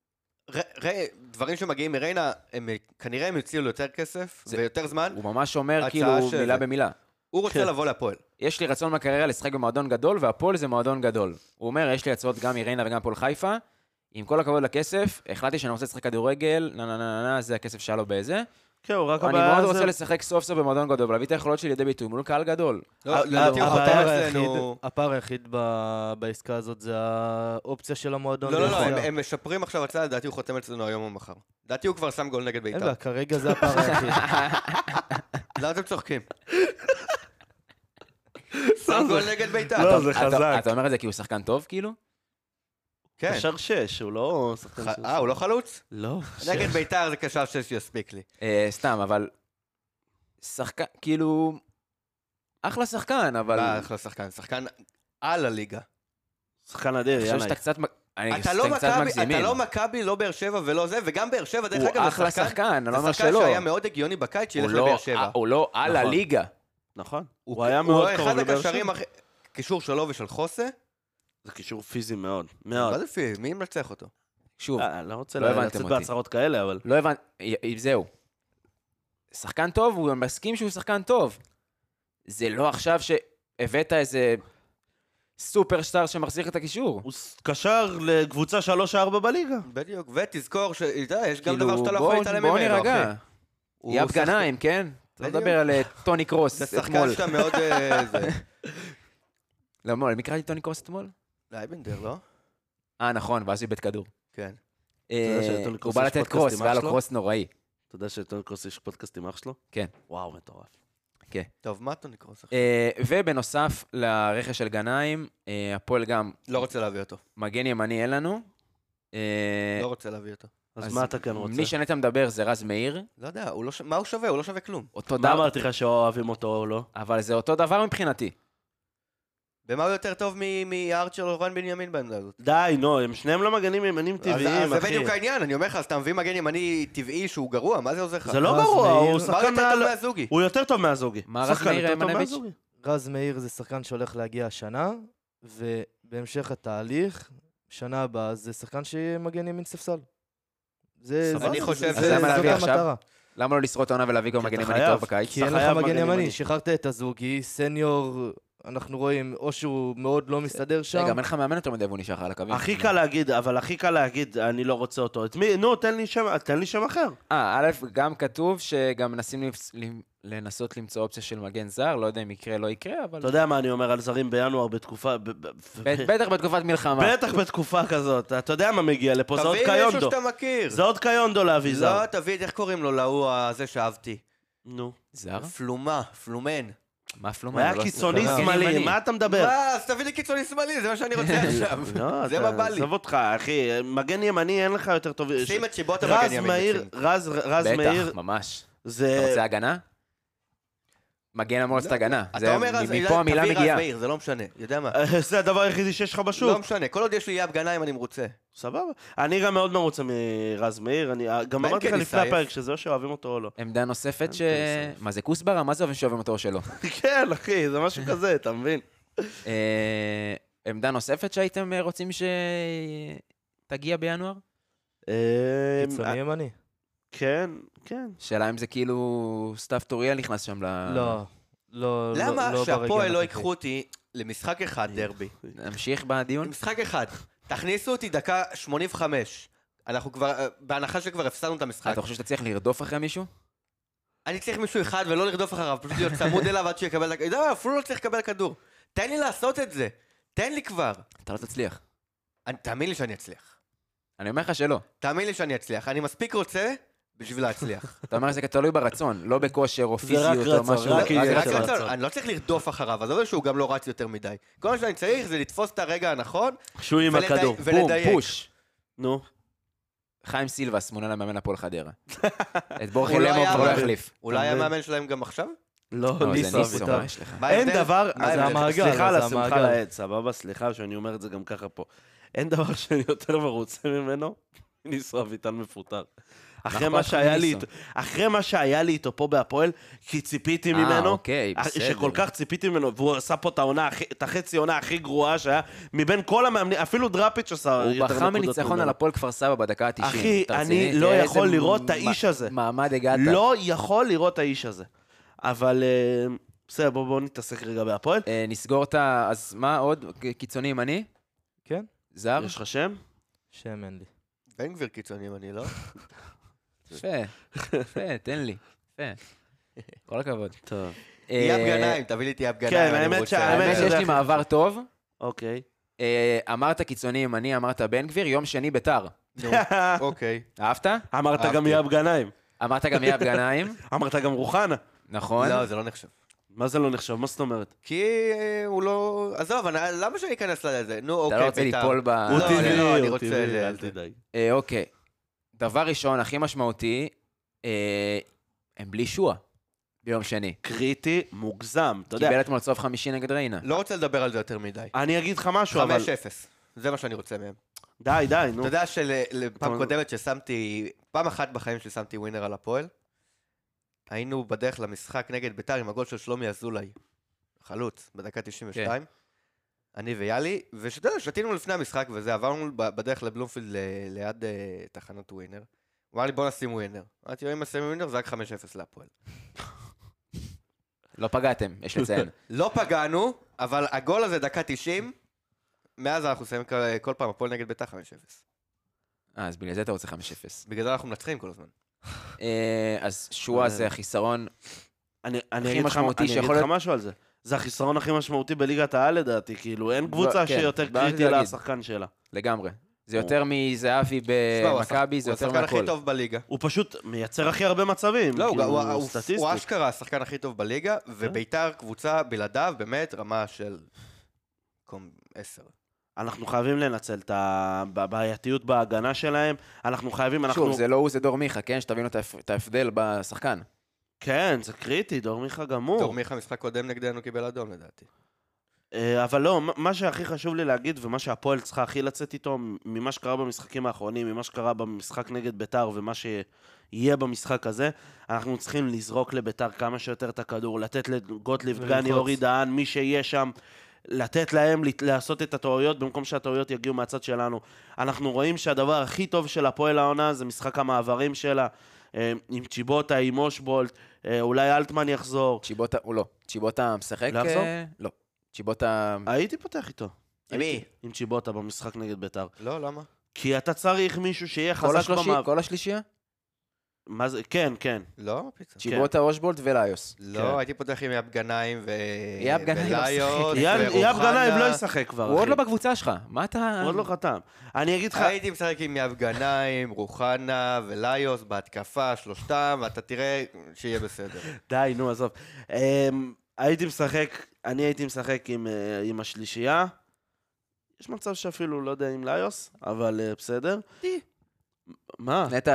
דברים שמגיעים מריינה, כנראה הם יוציאו לו יותר כסף ויותר זמן. הוא ממש אומר כאילו מילה במילה. הוא רוצה לבוא להפועל. יש לי רצון מהקריירה לשחק במועדון גדול, והפועל זה מועדון גדול. הוא אומר, יש לי הצעות גם מריינה וגם פועל חיפה, עם כל הכבוד לכסף, החלטתי שאני רוצה לשחק כדורגל, נה נה נה נה, זה הכסף שהיה לו באיזה. כן, הוא רק אני הבעיה מאוד זה... רוצה לשחק סוף סוף במועדון גדול, ולהביא את היכולות שלי לידי ביטוי מול קהל גדול. הפער היחיד בעסקה הזאת זה האופציה של המועדון. לא, לא, לא, הם משפרים עכשיו הצעה, לדעתי הוא חותם אצלנו היום או מחר. לדעתי הוא כבר שם גול נגד בית"ר. כרגע זה הפער היחיד. למה אתם צוחקים? שם גול נגד בית"ר. לא, זה חזק. אתה אומר את זה כי הוא שחקן טוב, כאילו? כן. קשר שש, הוא לא שחקן שש. אה, הוא לא חלוץ? לא. נגד בית"ר זה קשר שש יספיק לי. סתם, אבל... שחקן, כאילו... אחלה שחקן, אבל... לא, אחלה שחקן. שחקן על הליגה. שחקן אדיר, אני חושב שאתה קצת... אתה לא מכבי, לא באר שבע ולא זה, וגם באר שבע, דרך אגב, הוא אחלה שחקן, אני לא אומר זה שחקן שלא. שהיה מאוד הגיוני בקיץ שילך לבאר שבע. הוא לא על הליגה. נכון. הוא היה מאוד קרוב אחד לבאר הקשרים, שבע. קישור שלו ושל חוסה. זה קישור פיזי מאוד, מאוד. לא לפי, מי מנצח אותו? שוב, לא רוצה לא הבנתם לצאת אותי. בהצהרות כאלה, אבל... לא הבנ... זהו. שחקן טוב, הוא מסכים שהוא שחקן טוב. זה לא עכשיו שהבאת איזה סופרסטאר שמחזיק את הקישור. הוא קשר לקבוצה שלוש ארבע בליגה. בדיוק, ותזכור שיש גם כאילו, דבר שאתה לא יכול להתעלם ממנו, בוא נרגע. יאב גנאים, כן? אתה מדבר על טוני קרוס זה אתמול. שחקן שאתה מאוד... לא, למי קראתי טוני קרוס אתמול? לאייבנדר, לא? אה, נכון, ואז הוא איבד כדור. כן. הוא בא לתת קרוס, והיה לו קרוס נוראי. אתה יודע שטוני קרוס יש פודקאסט עם אח שלו? כן. וואו, מטורף. כן. טוב, מה טוני קרוס עכשיו? ובנוסף לרכש של גנאים, הפועל גם... לא רוצה להביא אותו. מגן ימני אין לנו. לא רוצה להביא אותו. אז מה אתה כן רוצה? מי שנתה מדבר זה רז מאיר. לא יודע, מה הוא שווה? הוא לא שווה כלום. מה אמרתי לך שאוהבים אותו או לא? אבל זה אותו דבר מבחינתי. במה הוא יותר טוב מארצ'ר או רן בנימין בעמדה הזאת? די, נו, הם שניהם לא מגנים ימנים טבעיים, אחי. אז זה בדיוק העניין, אני אומר לך, אז אתה מביא מגן ימני טבעי שהוא גרוע, מה זה עוזר לך? זה לא גרוע, הוא שחקן מהזוגי. הוא יותר טוב מהזוגי. מה רז מאיר מנביץ'? רז מאיר זה שחקן שהולך להגיע השנה, ובהמשך התהליך, שנה הבאה, זה שחקן שמגן ימין ספסל. אני חושב שזה המטרה. למה לא לשרוד העונה ולהביא גם מגן ימני טוב בקיץ? כי אין לך מגן ימני, שחררת את הזוגי, סניור, אנחנו רואים, או שהוא מאוד לא מסתדר שם. גם אין לך מאמן יותר מדי והוא נשאר על הקווים. הכי קל להגיד, אבל הכי קל להגיד, אני לא רוצה אותו. את מי? נו, תן לי שם, תן לי שם אחר. אה, א', גם כתוב שגם מנסים לנסות למצוא אופציה של מגן זר, לא יודע אם יקרה, לא יקרה, אבל... אתה יודע מה אני אומר על זרים בינואר בתקופה... בטח בתקופת מלחמה. בטח בתקופה כזאת. אתה יודע מה מגיע לפה, זה עוד תביא קיונדו. מישהו שאתה מכיר. זה עוד קיונדו להביא זר. לא, תביא את איך קוראים לו, להוא הזה שאהבתי. נו. זר? פלומה, פלומן. מה פלומן? היה קיצוני שמאלי, מה אתה מדבר? מה? אז תביא לי קיצוני שמאלי, זה מה שאני רוצה עכשיו. זה מה בא לי. עזוב אותך, אחי, מגן ימני אין לך יותר טוב. שים את שיבוט המגן ימין. רז מאיר, בטח, ממש. זה... אתה רוצה הגנה? מגן אמור לעשות הגנה. אתה אומר, מפה המילה תביא רז מגיעה. מאיר, זה לא משנה, יודע מה? זה הדבר היחידי שיש לך בשוק. לא משנה, כל עוד יש לי יאב גנאים אני מרוצה. סבבה. אני גם מאוד מרוצה מרז מאיר, אני גם אמרתי לך לפני הפרק שזה או שאוהבים אותו או לא. עמדה נוספת ש... מה זה כוסברה? מה זה אוהבים שאוהבים אותו או שלא? כן, אחי, זה משהו כזה, אתה מבין? עמדה נוספת שהייתם רוצים שתגיע בינואר? קיצוני ימני. כן, כן. שאלה אם זה כאילו סטאפ טוריאל נכנס שם ל... לא, לא, לא. למה שהפועל לא ייקחו אותי למשחק אחד דרבי? נמשיך בדיון? משחק אחד. תכניסו אותי דקה שמונים וחמש. אנחנו כבר, בהנחה שכבר הפסדנו את המשחק. אתה חושב שאתה צריך לרדוף אחרי מישהו? אני צריך מישהו אחד ולא לרדוף אחריו, פשוט להיות צמוד אליו עד שיקבל... לא, אפילו לא צריך לקבל כדור. תן לי לעשות את זה. תן לי כבר. אתה לא תצליח. תאמין לי שאני אצליח. אני אומר לך שלא. תאמין לי שאני אצליח. אני מספיק רוצה בשביל להצליח. אתה אומר שזה תלוי ברצון, לא בכושר או זה רק פיזיות או רצון, משהו. רק זה רק רצון. רצון. אני לא צריך לרדוף אחריו, אז זה שהוא גם לא רץ יותר מדי. כל מה שאני צריך זה לתפוס את הרגע הנכון, שהוא עם ולדי- הכדור. בום, ולדייק. פוש. נו. חיים סילבס מונה למאמן הפועל חדרה. את בורכי הוא לא למו היה כבר לא המאמן. יחליף. אולי המאמן שלהם גם עכשיו? לא, לא, זה ניסו. ניסו, ויתר. מה יש לך? מה אין ההבדל? דבר, מה אז ההבדל? המעגל, סליחה על זה השמחה המעגל. לעד, סבבה, סליחה שאני אומר את זה גם ככה פה. אין דבר שאני יותר מרוצה ממנו, ניסו אביטן מפוטר. אחרי אכפת מה לך שהיה לי מניסו? איתו, אחרי מה שהיה לי איתו פה בהפועל, כי ציפיתי אה, ממנו, אוקיי, בסדר. שכל כך ציפיתי ממנו, והוא עשה פה את העונה, הכי- את החצי העונה הכי גרועה שהיה, מבין כל המאמנים, אפילו דראפיץ' עשה הוא יותר בכה נקודות מניצחון ממנו. על הפועל כפר סבא בדקה ה-תשעים. אחי, אתה אני רציני? לא תראה יכול איזה לראות את מ- האיש הזה. מעמד הגעת. לא יכול לראות את האיש הזה. אבל אה, בסדר, בואו בוא נתעסק רגע בהפועל. אה, נסגור את ה... אז מה עוד? קיצוני ימני? כן? זר? יש לך שם? שם אין לי. בן גביר קיצונים אני, לא? יפה, יפה, תן לי. יפה. כל הכבוד. טוב. תיאב אה, גנאים, תביא לי תיאב גנאים. כן, אני האמת רוצה. שה- האמת האמת שיש שזה לי הכי מעבר טוב. אוקיי. אה, אמרת קיצוני ימני, אמרת בן גביר, יום שני ביתר. נו, אוקיי. אהבת? אמרת אהבתי. גם יאב גנאים. אמרת גם יאב גנאים, אמרת גם רוחנה. נכון? לא, זה לא נחשב. מה זה לא נחשב? מה זאת אומרת? כי אה, הוא לא... עזוב, אני- למה שאני אכנס לזה? נו, אתה אוקיי, לא רוצה בית"ר. ליפול ב... הוא לא, אני טבעי, לא, אני הוא רוצה טבעי, ל- אל זה. תדאג. אה, אוקיי. דבר ראשון, הכי משמעותי, אה, הם בלי שועה ביום שני. קריטי, מוגזם, אתה יודע. קיבל אתמול צהוב חמישי נגד ריינה. לא רוצה לדבר על זה יותר מדי. אני אגיד לך משהו, אבל... חמש אפס. זה מה שאני רוצה מהם. די, די, נו. אתה יודע שלפעם אתה- קודמת ששמתי, פעם אחת בחיים ששמתי ווינר על הפועל, היינו בדרך למשחק נגד ביתר עם הגול של שלומי אזולאי, חלוץ, בדקה תשעים ושתיים. אני ויאלי, ושאתה יודע, שתינו לפני המשחק וזה, עברנו ב- בדרך לבלומפילד ל- ליד אה, תחנת ווינר. הוא אמר לי, בוא נשים ווינר. אמרתי לו, אם נשים ווינר, זה רק חמש אפס להפועל. לא פגעתם, יש לציין. לא פגענו, אבל הגול הזה דקה תשעים, מאז אנחנו שמים כל- כל פעם הפועל נגד ביתר חמש אפס. אה, אז בגלל זה אתה רוצה חמש אפס. בגלל זה אנחנו מנצחים כל הזמן. אה, אז שועה זה החיסרון. אני אני הכי אגיד לך משמעותי אני אגיד שיכול לך להיות- משהו על זה. זה החיסרון הכי משמעותי בליגת העל לדעתי, כאילו, אין קבוצה כן, שיותר באתי קריטי להגיד. לשחקן שלה. לגמרי. זה יותר מזהבי תשמע, הוא במכבי, השחק- זה יותר הוא השחקן הכי מהכל. טוב בליגה. הוא פשוט מייצר הכי הרבה מצבים, לא, הוא- כאילו, הוא- הוא- סטטיסטית. הוא אשכרה השחקן הכי טוב בליגה, וביתר קבוצה בלעדיו, באמת רמה של מקום עשר. אנחנו חייבים לנצל את הבעייתיות בהגנה שלהם, אנחנו חייבים, אנחנו... שוב, זה לא הוא, זה דור מיכה, כן? שתבינו את ההפ- את ההבדל בשחקן. כן, זה קריטי, דור מיכה גמור. דור מיכה משחק קודם נגדנו קיבל אדום לדעתי. אה, אבל לא, מה- מה שהכי חשוב לי להגיד, ומה שהפועל צריכה הכי לצאת איתו, ממה שקרה במשחקים האחרונים, ממה שקרה במשחק נגד ביתר, ומה שיהיה במשחק הזה, אנחנו צריכים לזרוק לביתר כמה שיותר את הכדור, לתת לגוטליב, וללחוץ. דגני, אורי דהן, מי שיהיה שם, לתת להם לת- לעשות את הטעויות, במקום שהטעויות יגיעו מהצד שלנו. אנחנו רואים שהדבר הכי טוב של הפועל העונה זה משחק המעברים שלה, אה, עם צ'יבוטה, עם אושבולט, אה, אולי אלטמן יחזור. צ'יבוטה, הוא לא. צ'יבוטה משחק... לא יחזור? אה, לא. צ'יבוטה... הייתי פותח איתו. עם מי? הייתי, עם צ'יבוטה במשחק נגד ביתר. לא, למה? כי אתה צריך מישהו שיהיה כל חזק השלישי? במעבר. כל השלישייה? מה זה? כן, כן. לא, פיצה. צ'יבוטה, אושבולט וליוס. לא, הייתי פותח עם יאב גנאים ו... יאב גנאים לא וליוס, משחק. יאב יאב ורוחנה. גנאים לא ישחק כבר, הוא עוד אחי. לא בקבוצה שלך. מה אתה... הוא עוד לא חתם. אני אגיד לך... הייתי משחק עם יאב גנאים, רוחנה וליוס בהתקפה, שלושתם, ואתה תראה שיהיה בסדר. די, נו, עזוב. אמ, הייתי משחק, אני הייתי משחק עם, אה, עם השלישייה. יש מצב שאפילו, לא יודע, עם ליוס, אבל אה, בסדר. מה? נטע.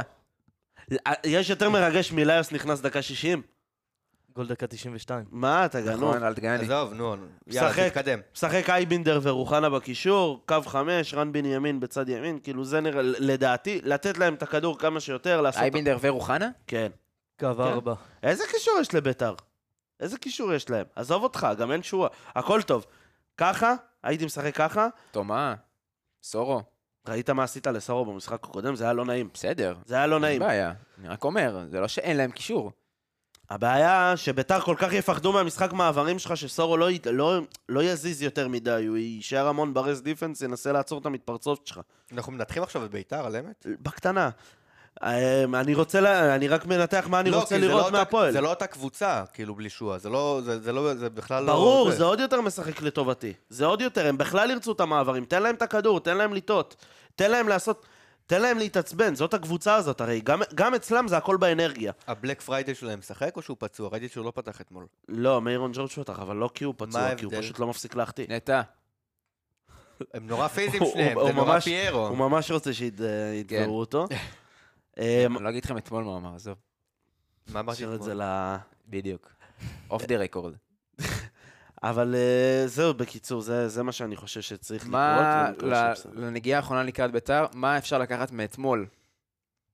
יש יותר מרגש מליוס נכנס דקה שישים? גול דקה תשעים ושתיים. מה, אתה גנוב? נכון, אל תגני. עזוב, נו, יאללה, משחק. תתקדם. משחק אייבינדר ורוחנה בקישור, קו חמש, רן בנימין בצד ימין, כאילו זה נראה, לדעתי, לתת להם את הכדור כמה שיותר, לעשות... אייבינדר ורוחנה? כן. קו ארבע. איזה קישור יש לביתר? איזה קישור יש להם? עזוב אותך, גם אין שועה. הכל טוב. ככה, הייתי משחק ככה, תומה. סורו. ראית מה עשית לסורו במשחק הקודם? זה היה לא נעים. בסדר. זה היה לא אין נעים. בעיה. אני רק אומר, זה לא שאין להם קישור. הבעיה שביתר כל כך יפחדו מהמשחק מעברים שלך, שסורו לא, י- לא, לא יזיז יותר מדי, הוא יישאר המון ברס דיפנס, ינסה לעצור את המתפרצות שלך. אנחנו מנתחים עכשיו את ביתר, על אמת? בקטנה. אמ, אני רוצה, לה, אני רק מנתח מה אני לא, רוצה כי זה לא לראות אותה- מהפועל. זה לא אותה קבוצה, כאילו, בלי שועה. זה לא, זה, זה לא, זה בכלל לא... ברור, זה עוד יותר משחק לטובתי. זה עוד יותר, הם בכלל ירצו את המעברים. תן להם את הכדור, תן להם לטעות. תן להם לעשות... תן להם להתעצבן, זאת הקבוצה הזאת, הרי גם, גם אצלם זה הכל באנרגיה. הבלק פריידי שלהם משחק או שהוא פצוע? ראיתי שהוא לא פתח אתמול. לא, מיירון ג'ורג' פתח, אבל לא כי הוא פצוע, מה כי הוא ההבדל? פשוט לא מפסיק להחטיא. נטע. הם נורא פיזיים הוא- שניהם, הוא זה נורא ממש- פיירו. הוא ממש רוצה שיתבעו אותו. אמ, אני לא אגיד לכם אתמול מה הוא אמר, עזוב. מה אמרתי נשאיר את אתמול? זה ל... בדיוק. אוף דה רקורד. אבל אה, זהו, בקיצור, זה זה מה שאני חושב שצריך לקרות. מה, ואני מקווה ל- שבסדר. לנגיעה האחרונה לקראת ביתר, מה אפשר לקחת מאתמול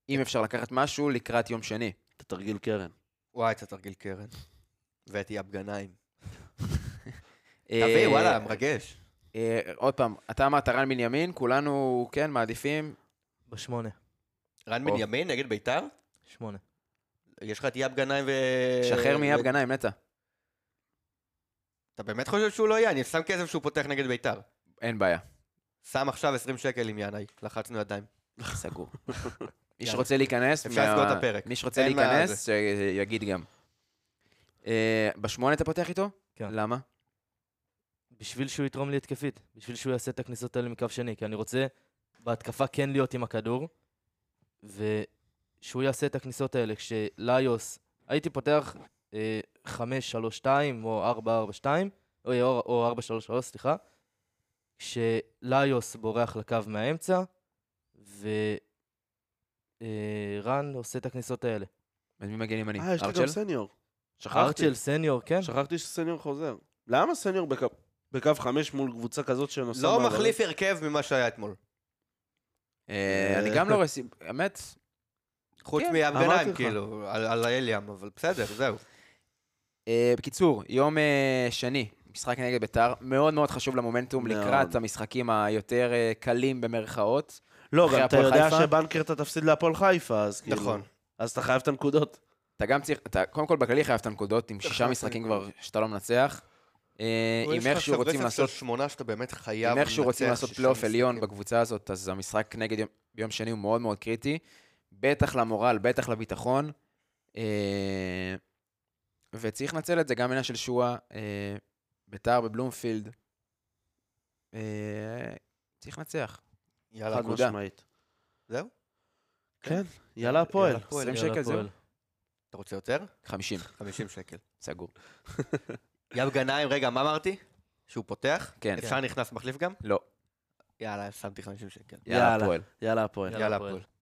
אם אפשר לקחת משהו לקראת יום שני. אתה תרגיל קרן. וואי, אתה תרגיל קרן. ואת יאב גנאים. אה, תביא, וואלה, מרגש. אה, עוד פעם, אתה אמרת רן בנימין, כולנו, כן, מעדיפים. בשמונה. רן או. בנימין נגד ביתר? שמונה. יש לך את יאב גנאים ו... שחרר מיאב ו- גנאים, נטע. אתה באמת חושב שהוא לא יהיה? אני שם כסף שהוא פותח נגד ביתר. אין בעיה. שם עכשיו עשרים שקל עם ינאי, לחצנו ידיים. סגור. מי יאללה. שרוצה להיכנס, אפשר מה- לסגור את הפרק. מי שרוצה אין מה להיכנס, שיגיד גם. אה, בשמונה אתה פותח איתו? כן. למה? בשביל שהוא יתרום לי התקפית, בשביל שהוא יעשה את הכניסות האלה מקו שני, כי אני רוצה בהתקפה כן להיות עם הכדור, ושהוא יעשה את הכניסות האלה. כשליוס, הייתי פותח אה, חמש שלוש שתיים או ארבע ארבע שתיים, או, או, או ארבע שלוש שלוש, סליחה, כשליוס בורח לקו מהאמצע, ורן עושה את הכניסות האלה. אז מי מגן ימני? אה, יש לי ארצ'ל? גם סניור. שכחתי. ארצ'ל, סניור, כן. שכחתי שסניור חוזר. למה סניור בקו- בקו חמש מול קבוצה כזאת שנוסעה... לא מעברים? מחליף הרכב ממה שהיה אתמול. אה, אני גם לא רואה סיב... האמת, חוץ כן, מיאב אמרתי גנאים, לך. כאילו, על- על האליאם, אבל בסדר, זהו. אה, בקיצור, יום אה, שני, משחק נגד ביתר, מאוד מאוד חשוב למומנטום מאוד. לקראת המשחקים היותר אה, קלים במרכאות. לא, אחרי גם אתה הפועל יודע חיפה? שבנקר אתה תפסיד להפועל חיפה, אז כאילו... נכון. אז אתה חייב את הנקודות. אתה גם צריך, אתה קודם כל בכללי חייב את הנקודות, עם שישה חייב את משחקים הנקודות. כבר שאתה לא מנצח. אה, אם איכשהו רוצים לעשות, שמונה שאתה באמת חייב אם איכשהו רוצים לנצח לעשות שישה פלייאוף עליון משחקים. בקבוצה הזאת, אז המשחק נגד יום- ביום שני הוא מאוד מאוד קריטי. בטח למורל, בטח לביטחון. אה, וצריך לנצל את זה גם עניין של שואה, אה, ביתר בבלומפילד. אה, צריך לנצח. יאללה, חד נקודה. משמעית. זהו? כן, יאללה הפועל. יאללה, הפועל. עשרים יאללה, שקל, זהו. הפועל. אתה רוצה יותר? חמישים, חמישים שקל. סגור. יאב גנאים, רגע, מה אמרתי? שהוא פותח? כן. אפשר נכנס מחליף גם? לא. יאללה, שמתי חמישים שקל. יאללה, יאללה. הפועל. יאללה הפועל. יאללה, יאללה, הפועל. הפועל.